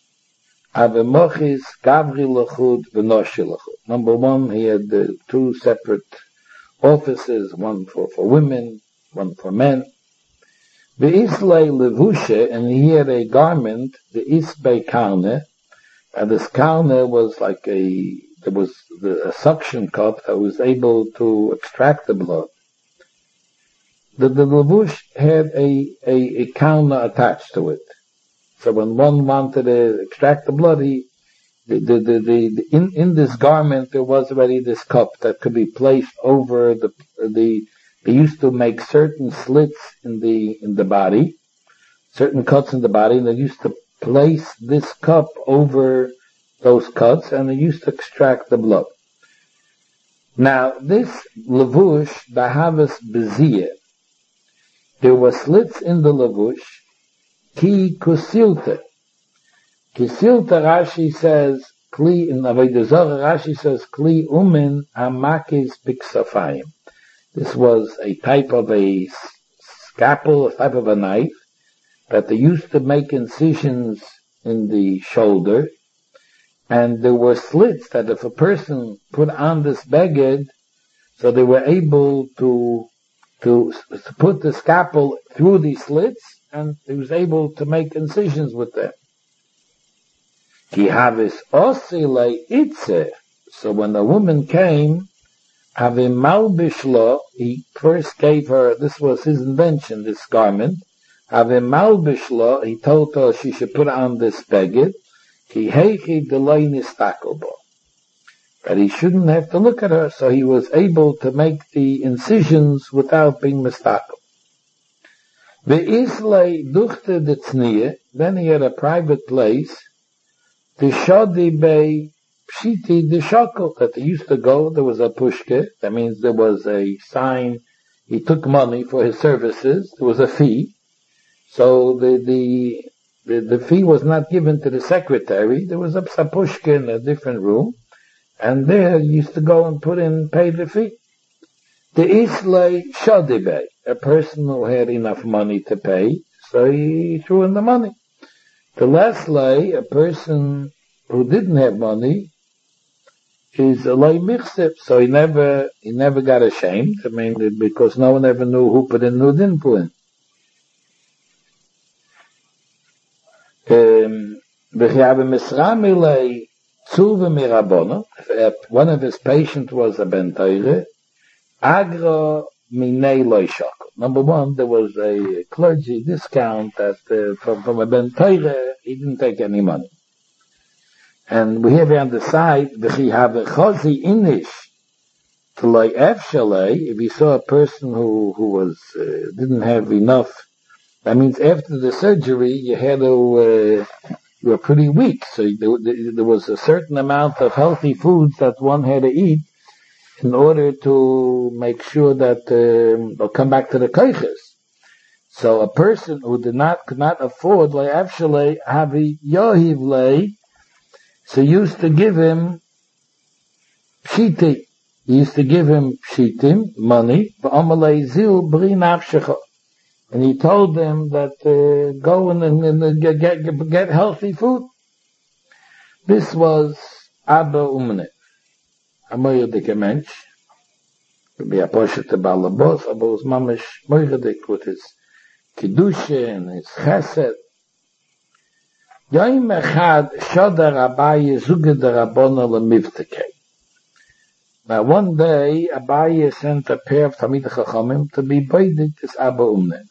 Avemochis Gavri Lachud V'Noshi Lachud. Number one, he had uh, two separate offices, one for, for women, one for men. V'Islay Levushe, and he had a garment, the Isbei Karne, and this Karne was like a there was the, a suction cup that was able to extract the blood. The, the levush had a, a, a counter attached to it. So when one wanted to extract the blood, he, the, the, the, the, in, in this garment there was already this cup that could be placed over the, the, they used to make certain slits in the, in the body, certain cuts in the body, and they used to place this cup over those cuts, and they used to extract the blood. Now, this levush, dahavas beziyah, there were slits in the levush, ki kusilta. Kusilta, Rashi says, kli, in Avodah Zarah, Rashi says, kli umin hamakis biksafayim. This was a type of a scalpel, a type of a knife, that they used to make incisions in the shoulder, and there were slits that if a person put on this beged, so they were able to, to, to put the scalpel through these slits, and he was able to make incisions with them. Ki havis osile itze. So when the woman came, having malbishlo, he first gave her, this was his invention, this garment. Having malbishlo, he told her she should put on this beged. Ki heichi delay nistakelbo. That he shouldn't have to look at her, so he was able to make the incisions without being mistakel. Ve'islei duchte de tzniye, then he had a private place, the shodi bei pshiti de shakel, that he used to go, there was a pushke, that means there was a sign, he took money for his services, there was a fee, so the, the, The, the fee was not given to the secretary. There was a sapushka in a different room, and there he used to go and put in, pay the fee. The islay shadibe, a person who had enough money to pay, so he threw in the money. The last lay, a person who didn't have money, is a lay michsip, so he never, he never got ashamed. I mean, because no one ever knew who put in, who didn't put in. Um, if one of his patients was a ben teire, agra minei loy shakel. Number one, there was a clergy discount that uh, from, from a ben teire, he didn't take any money. And we have on the side, if he have a chazi inish to loy efshalei, if he saw a person who who was uh, didn't have enough. That means after the surgery, you had to, uh, you were pretty weak. So there, there was a certain amount of healthy foods that one had to eat in order to make sure that um, they'll come back to the koiches. So a person who did not, could not afford, like actually, havi yohiv lay, so used to give him pshiti. He used to give him pshitim, money, v'amalei zil bri nafshecha. And he told them that uh, go and, and, and get, get, get healthy food. This was Abba Umne. A moyerdike mensch. be a poshet to Balabos, but was mamish moigedik with his Kedusha and his Chesed. Yoim echad shodar Abaye zuge der Rabbona lemivtekei. Now one day, Abaye sent a pair of Talmidei Chachamim to be boidik this Abba Umne.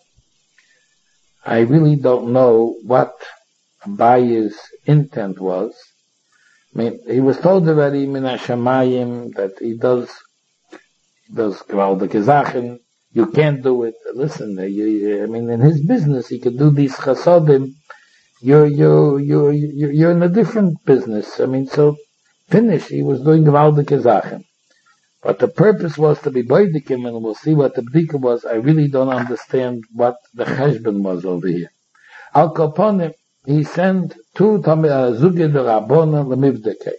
I really don't know what Abaye's intent was. I mean, he was told already min hashamayim that he does, he does gewaldige Sachen. You can't do it. Listen, you, I mean, in his business, he could do these chasodim. You're, you're, you're, you're in a different business. I mean, so finish. He was doing gewaldige Sachen. But the purpose was to be boidikim, and we'll see what the bdika was. I really don't understand what the cheshbon was over here. Al Kaponim, he sent two zuge de Rabbona lemivdekei.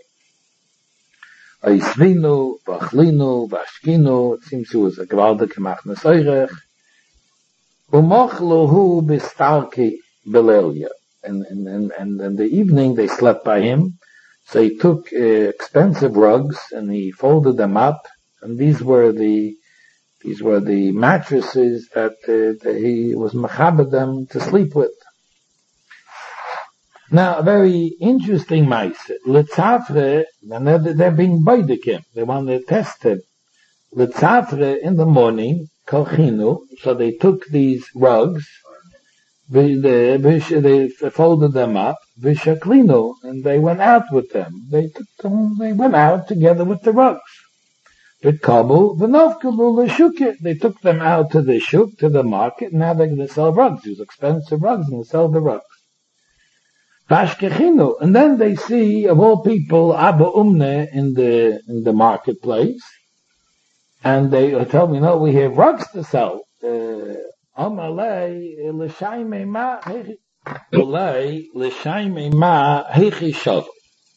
Oisvinu, v'achlinu, v'ashkinu, it seems he was a gewaldige machnes oirech. Umochluhu bistarki belelia. And, and, and, and in the evening they slept by him. So he took uh, expensive rugs and he folded them up. And these were the, these were the mattresses that, uh, that he was mechaber them to sleep with. Now, a very interesting mice. Letzafre, they're, they're being boidikim. They want to test him. Letzafre, in the morning, kolchinu, so they took these rugs, they, they folded them up, vishaklinu, and they went out with them. They took them, they went out together with the rugs. Vitkabu, v'novkabu l'shukit. They took them out to the shuk, to the market, and now they're going to sell rugs. These expensive rugs, and sell the rugs. Vashkechinu, and then they see, of all people, Abba Umne in the, in the marketplace, and they tell me, no, we have rugs to sell. Amalei, l'shaymei ma, Amalei, l'shaymei ma, hechi shav.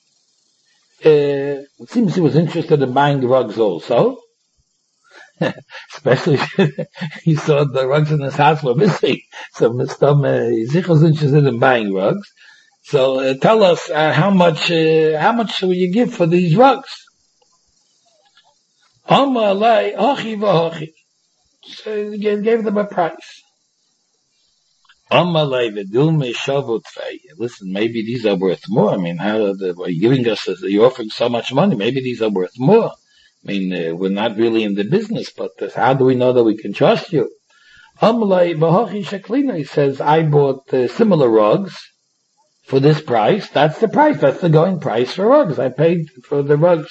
It seems he was interested in buying the rugs also. Especially, he saw the rugs in his house were missing. So Mister Zich was interested in buying rugs. So uh, tell us uh, how much uh, how much will you give for these rugs? Amalei hachi v'hachi. So he gave them a price. Amalei v'dulme shavut fei. Listen, maybe these are worth more. I mean, how are, the, are you giving us? You're offering so much money. Maybe these are worth more. I mean, uh, we're not really in the business, but uh, how do we know that we can trust you? Amalei v'hachi shaklina. He says, I bought uh, similar rugs for this price. That's the price. That's the going price for rugs. I paid for the rugs.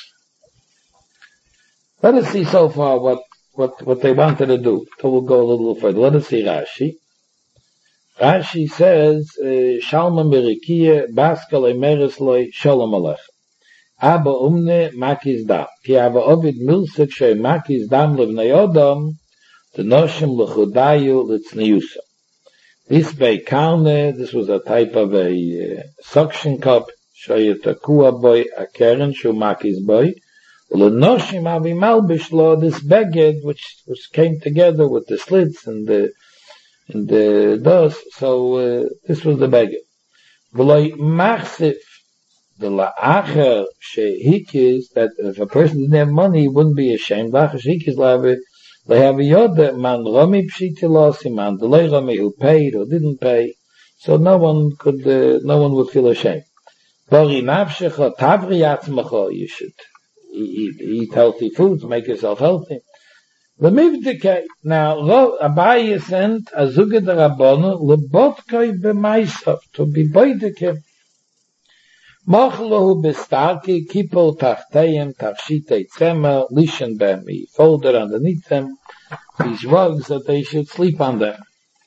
Let us see so far what, what, what they wanted to do. So we'll go a little further. Let us see Rashi. Rashi says, Shalma Merikiye, Baskal Emeres Loi, Shalom Alech. Abba Umne, Makis Dam. Ki Ava Ovid Milsik Shei Makis Dam Levnei Odom, the Noshim Lechudayu Litzniusa. This by Karne, this was a type of a uh, suction cup, Shoyetakua boy, a keren, Shumakis boy, Lenoshim Avi Malbishlo, this beged, which, which came together with the slits and the, and the doors, so uh, this was the beged. V'loi machsif, the la'acher shehikis, that if a person didn't have money, he wouldn't be ashamed. La'acher shehikis la'ave, they have a yoda, man romi pshitilosi, man delay romi, who paid or didn't pay, so no one could, uh, no one would feel ashamed. Bori nafshecha tavri yatzmacha, you should eat, eat healthy foods, make yourself healthy. The mivdekei, now, Abaye sent a zuge de Rabbonu, lebotkai b'maisav, to be boidekim. Mochlohu bestarki, kipo tachteyim, tachshitei tzemer, lishen bem, he folded underneath them, these rugs that they should sleep on them.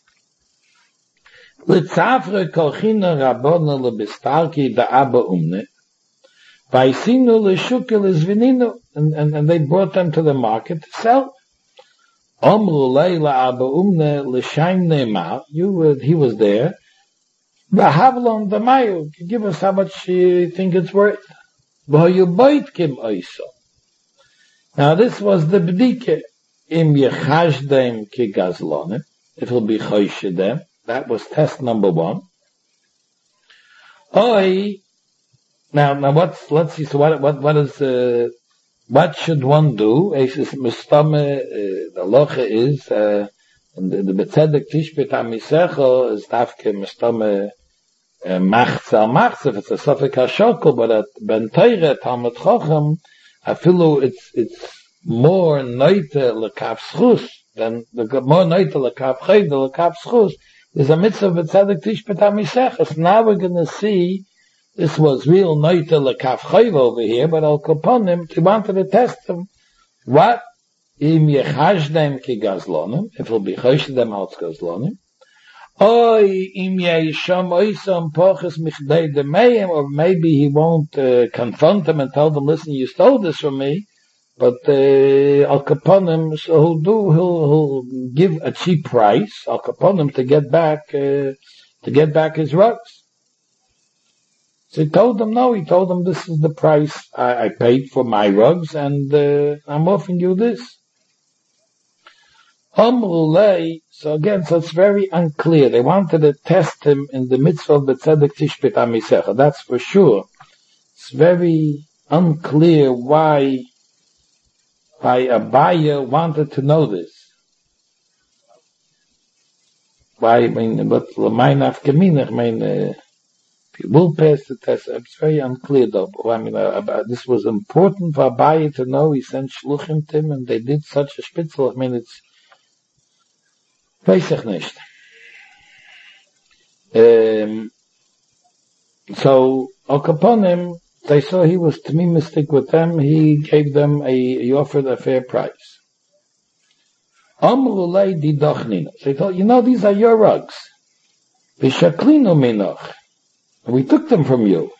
Litzafre kolchina Rabbonu lebestarki da Abba Umne, vaisinu leshukel izvininu, and, and, and they brought them to the market to sell. Omru leila Abba Umne l'shaim ne'ma, you, he was there, v'havlon d'mayu, give us how much you think it's worth. V'hoyu boitkim oiso. Now this was the bdike, im yechashdem ki gazlonim, it will be choshedem, that was test number one. Oi, now, now what's, let's see, so what, what, what is, uh, what should one do? Es ist mistame, uh, the locha is, uh, the, the betzedek tishbet ha-misecho is dafke mistame machze al-machze, if it's a sofik ha-shokel, but at ben teire, Talmud Chochem, afilu, it's, it's more noite lekaf schus, than, the more noite lekaf chayde, lekaf schus, there's a mitzvah betzedek tishbet ha-misecho. Now we're going to see. This was real noite lekaf chayv over here, but al kaponim, he wanted to test them. What? Im yechashdem ki gazlonim, if he'll be chashdem als gazlonim. Oy, im yesham oisam poches michdei demeim, or maybe he won't uh, confront them and tell them, listen, you stole this from me, but uh, al kaponim, so he'll do, he'll, he'll give a cheap price, al kaponim, to get back, uh, to get back his rugs. So he told them, no, he told them, this is the price I, I paid for my rugs, and uh, I'm offering you this. Amrulei, so again, so it's very unclear. They wanted to test him in the mitzvah of Betzedek Tishbet HaMisecha, that's for sure. It's very unclear why, why Abaye wanted to know this. Why, I mean, but L'may nafka, I mean, uh, he will pass the test. It's very unclear though. I mean, uh, uh, this was important for Abaye to know. He sent shluchim to him, and they did such a spitzel. I mean, it's weiß ich nicht. Um, so, upon him, they saw he was tamimistic with them. He gave them a, he offered a fair price. Amrulei didochnina. So he thought, you know, these are your rugs. Vishaklinu minoch. We took them from you.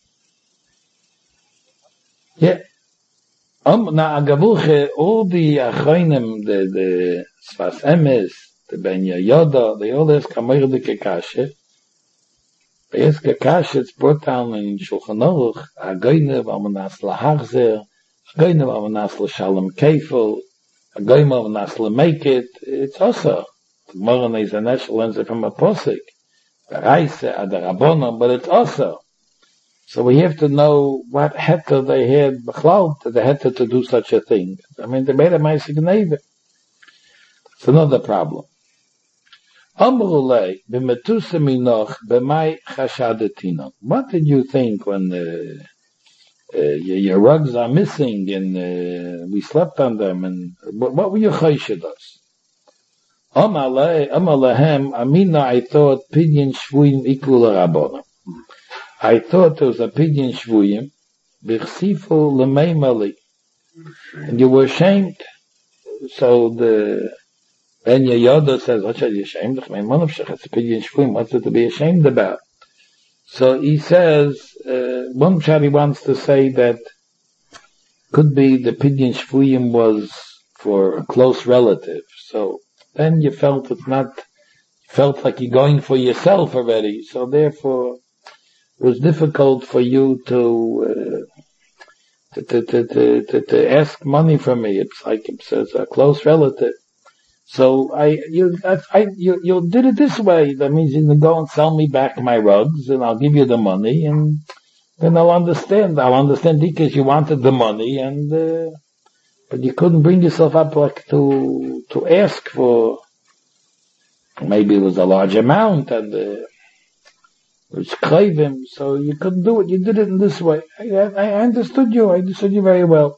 Yeah. Um, na agavuche, all the achronim, the, the Sfas Emes, the Ben Yoda, they all ask Kameir de Kekashe. They ask Kekashe, it's brought down in Shulchan Aruch, Agoyne, Vamanas Lahachzer, Agoyne, Vamanas L'Shalom Kefel, Agoyne, Vamanas L'Make it. It's also, the Moran is an Eshel learns it from a Posik. But it's also. So we have to know what heter they had b'chlal, that they had to, to do such a thing. I mean, they made a ma'aseh gneva. It's another problem. Amrulei b'metusa minoch b'may chashadetina. What did you think when uh, uh, your, your rugs are missing and uh, we slept on them? And what, what were your chayshadas? Amalehem, Amina, I thought pidyon shvuyim ikul rabona. I thought there was a pidyon shvuyim, bichsifu lemeimali, and you were ashamed. So the Ben Yehoyada says, "What are you ashamed of? My monopshach, it's a pidyon shvuyim. What's it to be ashamed about?" So he says, uh, one shari wants to say that could be the pidyon shvuyim was for a close relative. So then you felt it's not, felt like you're going for yourself already. So therefore, it was difficult for you to, uh, to, to, to, to, to ask money from me. It's like it says a close relative. So I, you, I, I you, you did it this way. That means you can go and sell me back my rugs and I'll give you the money and then I'll understand. I'll understand because you wanted the money and, uh, but you couldn't bring yourself up like to to ask for. Maybe it was a large amount and uh, it was krivim, so you couldn't do it. You did it in this way. I, I understood you. I understood you very well.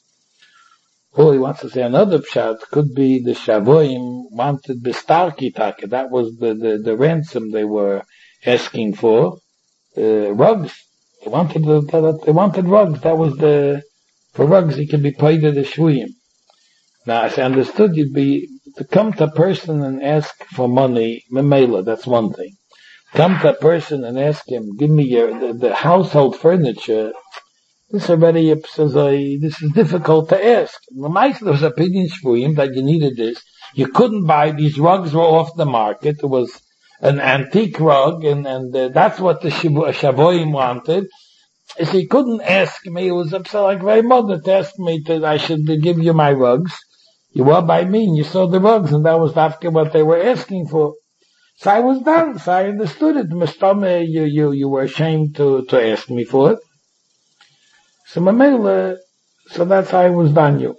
Oh, he wants to say another pshat. Could be the Shavoim wanted bestarki taka. That was the, the the ransom they were asking for. Uh, rugs. They wanted the, they wanted rugs. That was the. For rugs, he can be paid at the shvuyim. Now, as I understood, you'd be, to come to a person and ask for money, memela, that's one thing. Come to a person and ask him, give me your, the, the household furniture, this already says, uh, this is difficult to ask. The there was opinion shvuyim that you needed this. You couldn't buy, these rugs were off the market. It was an antique rug, and, and uh, that's what the shavoyim wanted. So he couldn't ask me, it was upset like my mother to ask me that I should give you my rugs. You were by me and you saw the rugs and that was after what they were asking for. So I was done, so I understood it. Mistame, you, you, you were ashamed to, to ask me for it. So Mamela, So that's how it was done you.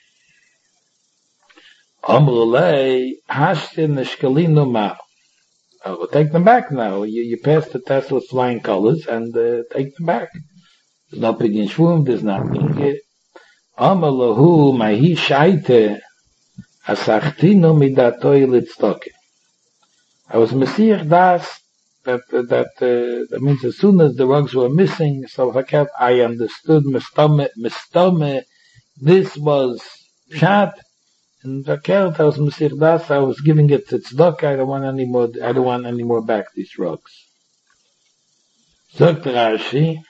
Amrulei, hashtin nishkalinu ma. Oh, we'll take them back now. You, you passed the test with flying colors and uh, take them back. There's no pig in shvum, there's nothing. Amalahu mahi shaite asachtinu midatoi litztoke. I was Messiah das, that, that, uh, that means as soon as the rugs were missing, so I kept, I understood mistome, mistome, this was pshat, and the I was Messiah das, I was giving it to tzedakah, I don't want any more, I don't want any more back, these rugs. Sagt Rashi,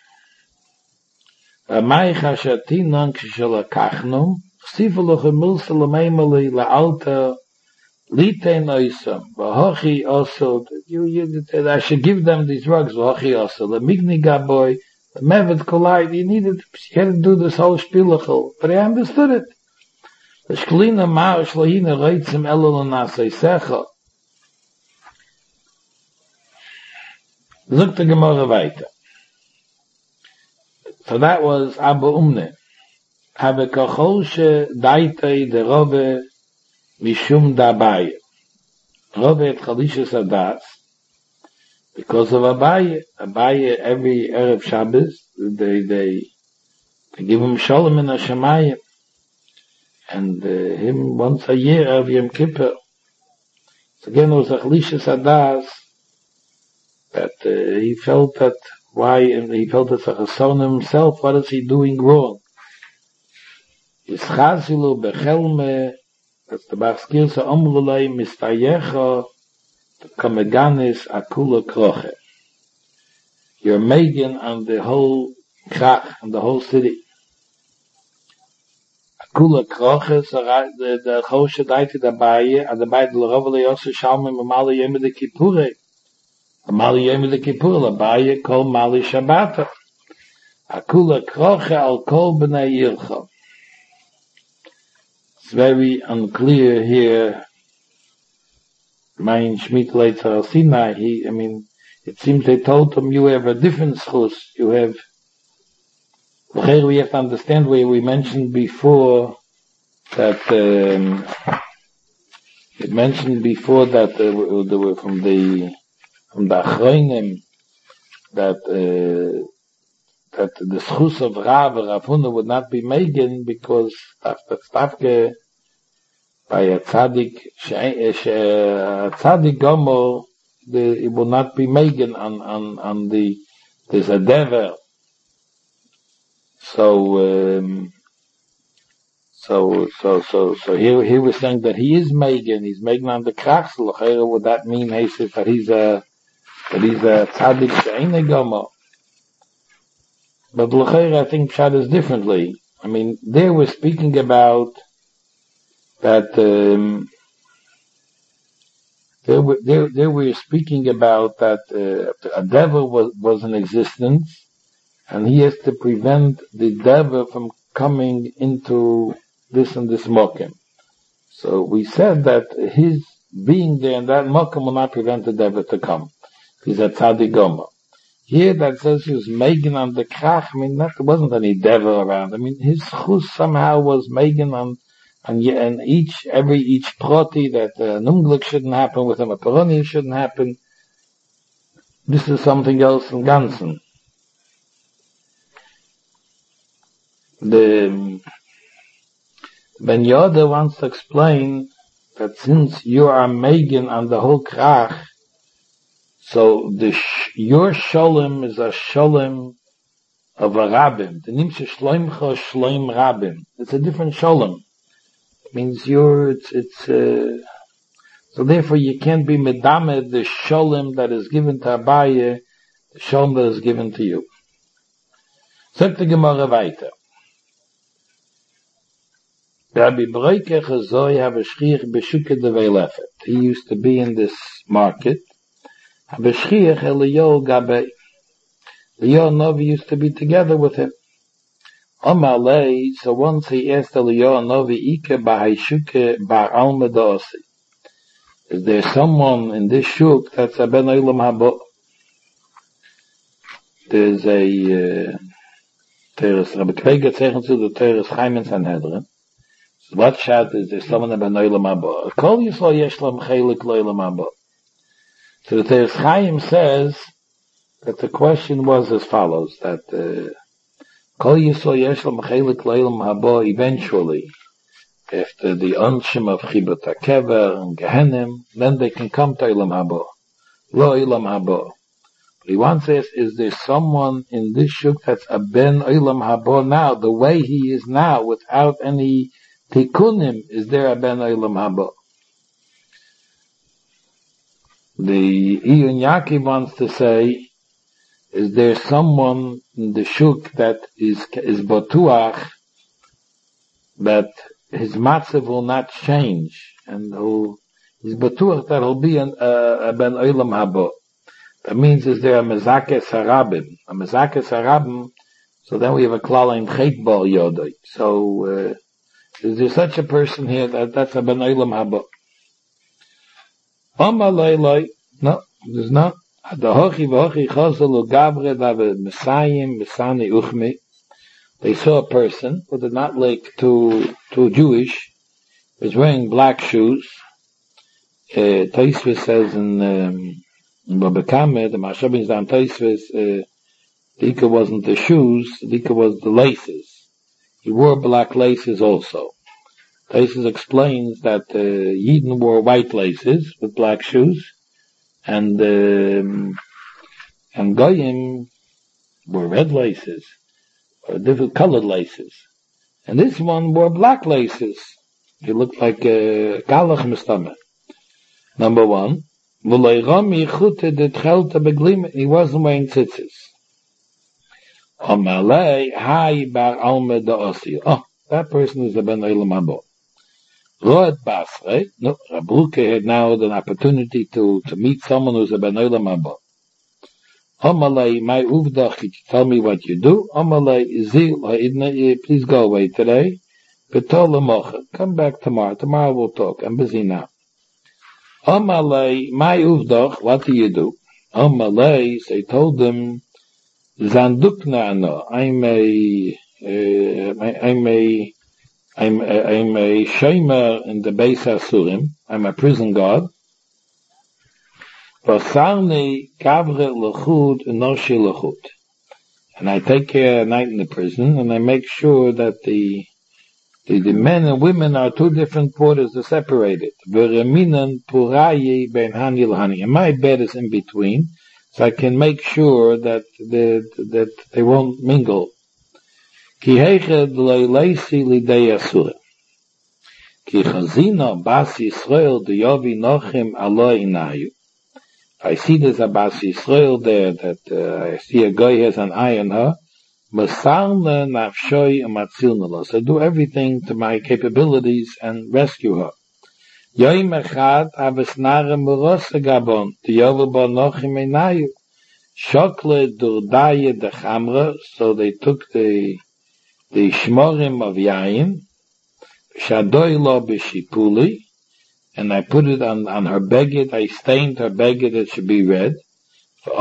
Amai chashatinon k'shalakachnom, chsifu loche milsa l'meimali la'alta litein oisam, v'hochi also, you, you, I should give them these rugs, v'hochi also, l'migni gaboy, l'mevet kolai, you needed, you had to do this whole spielachol, but I understood it. L'shklina ma'o shlahina reitzim elo l'nasei secha. Look the Gemara weiter. So that was Abba Umne. Habe kachoshe daitei de Rove mishum dabaye. Rove et chalishes adas. Because of Abaye. Abaye every Erev Shabbos, they, they, they give him shalom in Hashemayim. And uh, him once a year of Yom Kippur. So again it was a chalishes adas that uh, he felt that why, and he felt as a chasson himself, what is he doing wrong? Yischazilu bechelme, that's the Bachskirsa omlulei mistayecha, kameganis akula kroche. You're making on the whole krach, on the whole city. Akula kroche, so the, the choshe daiti dabaye, and the bayi del rovele yoshe shalme mamali yeme de kipure. Mali Yom Kippur, Abaye Kol Mali Shabbata. Akula Kroche Al Kol B'nai Yircha. It's very unclear here. Mein Shmit Leitzer Al Sinai, he, I mean, it seems they told him you have a different schus. You have, we have to understand where we mentioned before that, um, it mentioned before that uh, they were from the, from the Achroinim, that uh, that the schus of Rav Rav Huna would not be magen because that's Tafke by a tzaddik, a tzaddik gomo, it will not be magen on on on the there's a dever. So um, so so so so here he was saying that he is magen, he's magen on the krachsel. Would that mean he says that he's a But he's a tzaddik she'ene gomo. But l'chayr, I think Pshat is differently. I mean, there we're speaking about that, um, there, there, there we're speaking about that uh, a devil was, was in existence, and he has to prevent the devil from coming into this and this mokem. So we said that his being there in that mokem will not prevent the devil to come. He's a tzaddik gomer. Here that says he was making on the krach, I mean, that, there wasn't any devil around. I mean, his chus somehow was making on, on, and each, every, each proti that uh, an unglück shouldn't happen with him, a peroni shouldn't happen. This is something else in Ganzen. The, Ben Yoda wants to explain that since you are making on the whole krach, so the sh- your shalom is a shalom of a rabbim. The nimshe shloimcha shloim rabbim. It's a different shalom. It means you're, it's, it's, uh, so therefore you can't be medamed the shalom that is given to Abaye, the shalom that is given to you. Sagt the Gemara weiter. Rabbi Broike Chazoi have a shriach b'shuke de veilefet. He used to be in this market. B'shchiach Eliyahu Gabe. Eliyahu Novi used to be together with him. Amalei, so once he asked Eliyahu Novi, Ike b'haishuke bar alma da'osi. Is there someone in this shuk that's a ben olam haba? There's a, uh, Teres, Rabbi Kveiger zeichen zu the Teres Chaim in Sanhedrin. So what shot is there someone about Olam Haba? Kol Yisrael yesh lam chelik l'Olam Haba. So the Teres Chaim says that the question was as follows, that uh, Kol Yisrael yesh lam chelik l'Olam Haba eventually, after the Onshim of Chibut HaKever and Gehenim, then they can come to Olam Haba. Lo Olam Haba. But he wants to ask, is there someone in this shuk that's a ben Olam Haba now, the way he is now, without any tikkunim, is there a ben Olam Haba? The Iyun Yaakov wants to say, is there someone in the shuk that is is batuach, that his matzav will not change, and who is batuach that he'll be an, uh, a ben Olam Haba? That means, is there a mezakes harabim? A mezakes harabim, so then we have a klal in chet bal yodai. So, uh, is there such a person here that that's a ben Olam Haba? Amalei, no, there's not. Adahochi v'hochi chazal u'gabre dave mesayim mesani uchmi. They saw a person who did not like to to Jewish, was wearing black shoes. Uh, Taisva says in um, in Babakame, the Mashabin is down Taisva, uh, the Ika wasn't the shoes, the Ika was the laces. He wore black laces also. Taisva explains that uh, Yidden wore white laces with black shoes, and um, and Goyim wore red laces, or different colored laces. And this one wore black laces. He looked like a galach mistama. Number one, he wasn't wearing tzitzis. Oh, that person is a ben Olam Haba. Roed Basre, no, Rabruke had now an opportunity to, to meet someone who's a ben Olam Haba. Amalei, my uvdach, tell me what you do. Amalei, zil, please go away today. Come back tomorrow. Tomorrow we'll talk. I'm busy now. Amalei, my uvdach, what do you do? Amalei, so he told them, Zandukna ano, I'm a, uh, I'm a, I'm a, I'm a shomer in the Beis Hasurim. I'm a prison guard. Vasarni kavre lechut noshi lechut. And I take care at night in the prison, and I make sure that the The, the men and women are two different quarters, they're separated. And my bed is in between, so I can make sure that the, that they won't mingle. I see there's a Bas Yisrael there, that uh, I see a guy has an eye on her. So do everything to my capabilities and rescue her. So they took the the shmorim of yain, and I put it on, on her beged. I stained her beged, it should be red. So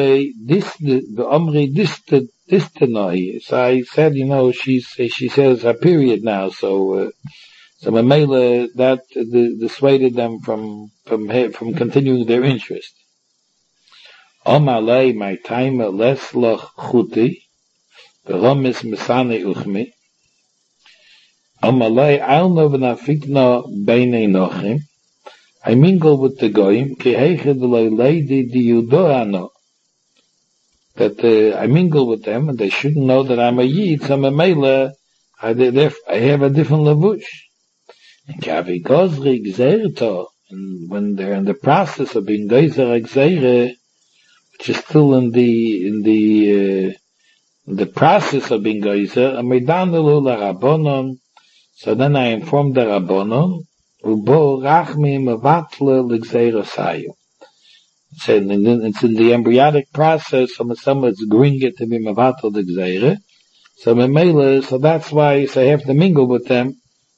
I said, you know, she's, she says her period now, so, uh, so Mamela, that the, dissuaded them from, from, from continuing their interest. Omalei, my time, les loch chuti, veromis mesane uchmi. Omalei, I'll know when I fikna beinei nochim. I mingle with the goyim, ki heichid lady di yudoano. That uh, I mingle with them, and they shouldn't know that I'm a yid. So I'm a mela. I, I have a different lavush. And kavi gozri gzerto, and when they're in the process of being geyser gzere, which is still in the in the uh, in the process of being geyser, amidanelu la rabbonon. So then I informed the rabbonon. Ubo rachmi mevatle l'gzeira sayu. It's in, it's in the embryonic process, so someone's agreeing it to be mevatle l'gzeira. So memela, so that's why so I have to mingle with them.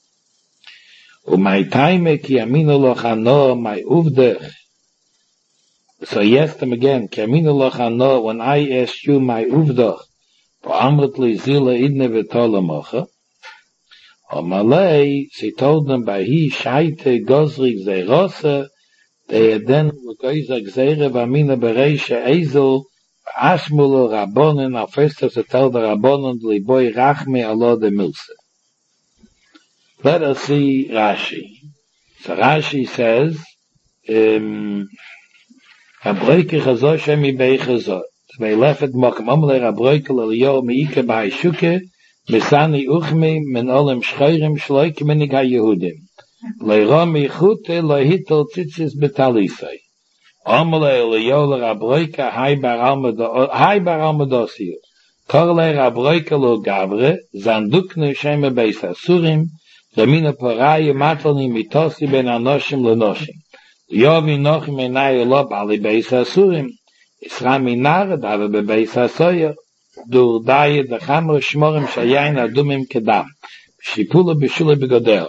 Umay taime ki aminu lochano my uvdech. So I asked them again, ki aminu lochano, when I asked you my uvdech, Amritli zila idne v'tola mocha. Amalei, she told them by he shaite gozrig zeirose, they had then goiza gzeire v'amina bereisha ezel, ashmulu rabbonin, al first have to tell the rabbonin, liboy rachme alo de milse. Let us see Rashi. So Rashi says, um, Abroike chazo shemi bei chazo. They left it mokum amle Abroike l'liyo meike b'hai shuke, Misani uchmi min olim shchayrim shloike minig ha-Yehudim. Leiromi chute lohitel tzitzis betalisai. Amle l'liyo l'Abroike hai bar almadosiyo. Korle Abroike lo gavre, zandukne sheme beis asurim, Ramina Porai Matlani Mitosi ben Anoshim Lenoshim. Yovi Nochim Enai Lob Ali Beis Asurim. Isrami Nara Dava Be Beis Asoya. Dur Daye the Chamra Shmorim Shayain Adumim Kedam. Shipula Bishula Begodeo.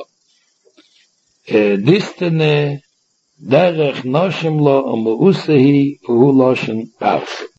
Distene Derech Noshim Lo Umu Usehi Uhu Loshen Paus.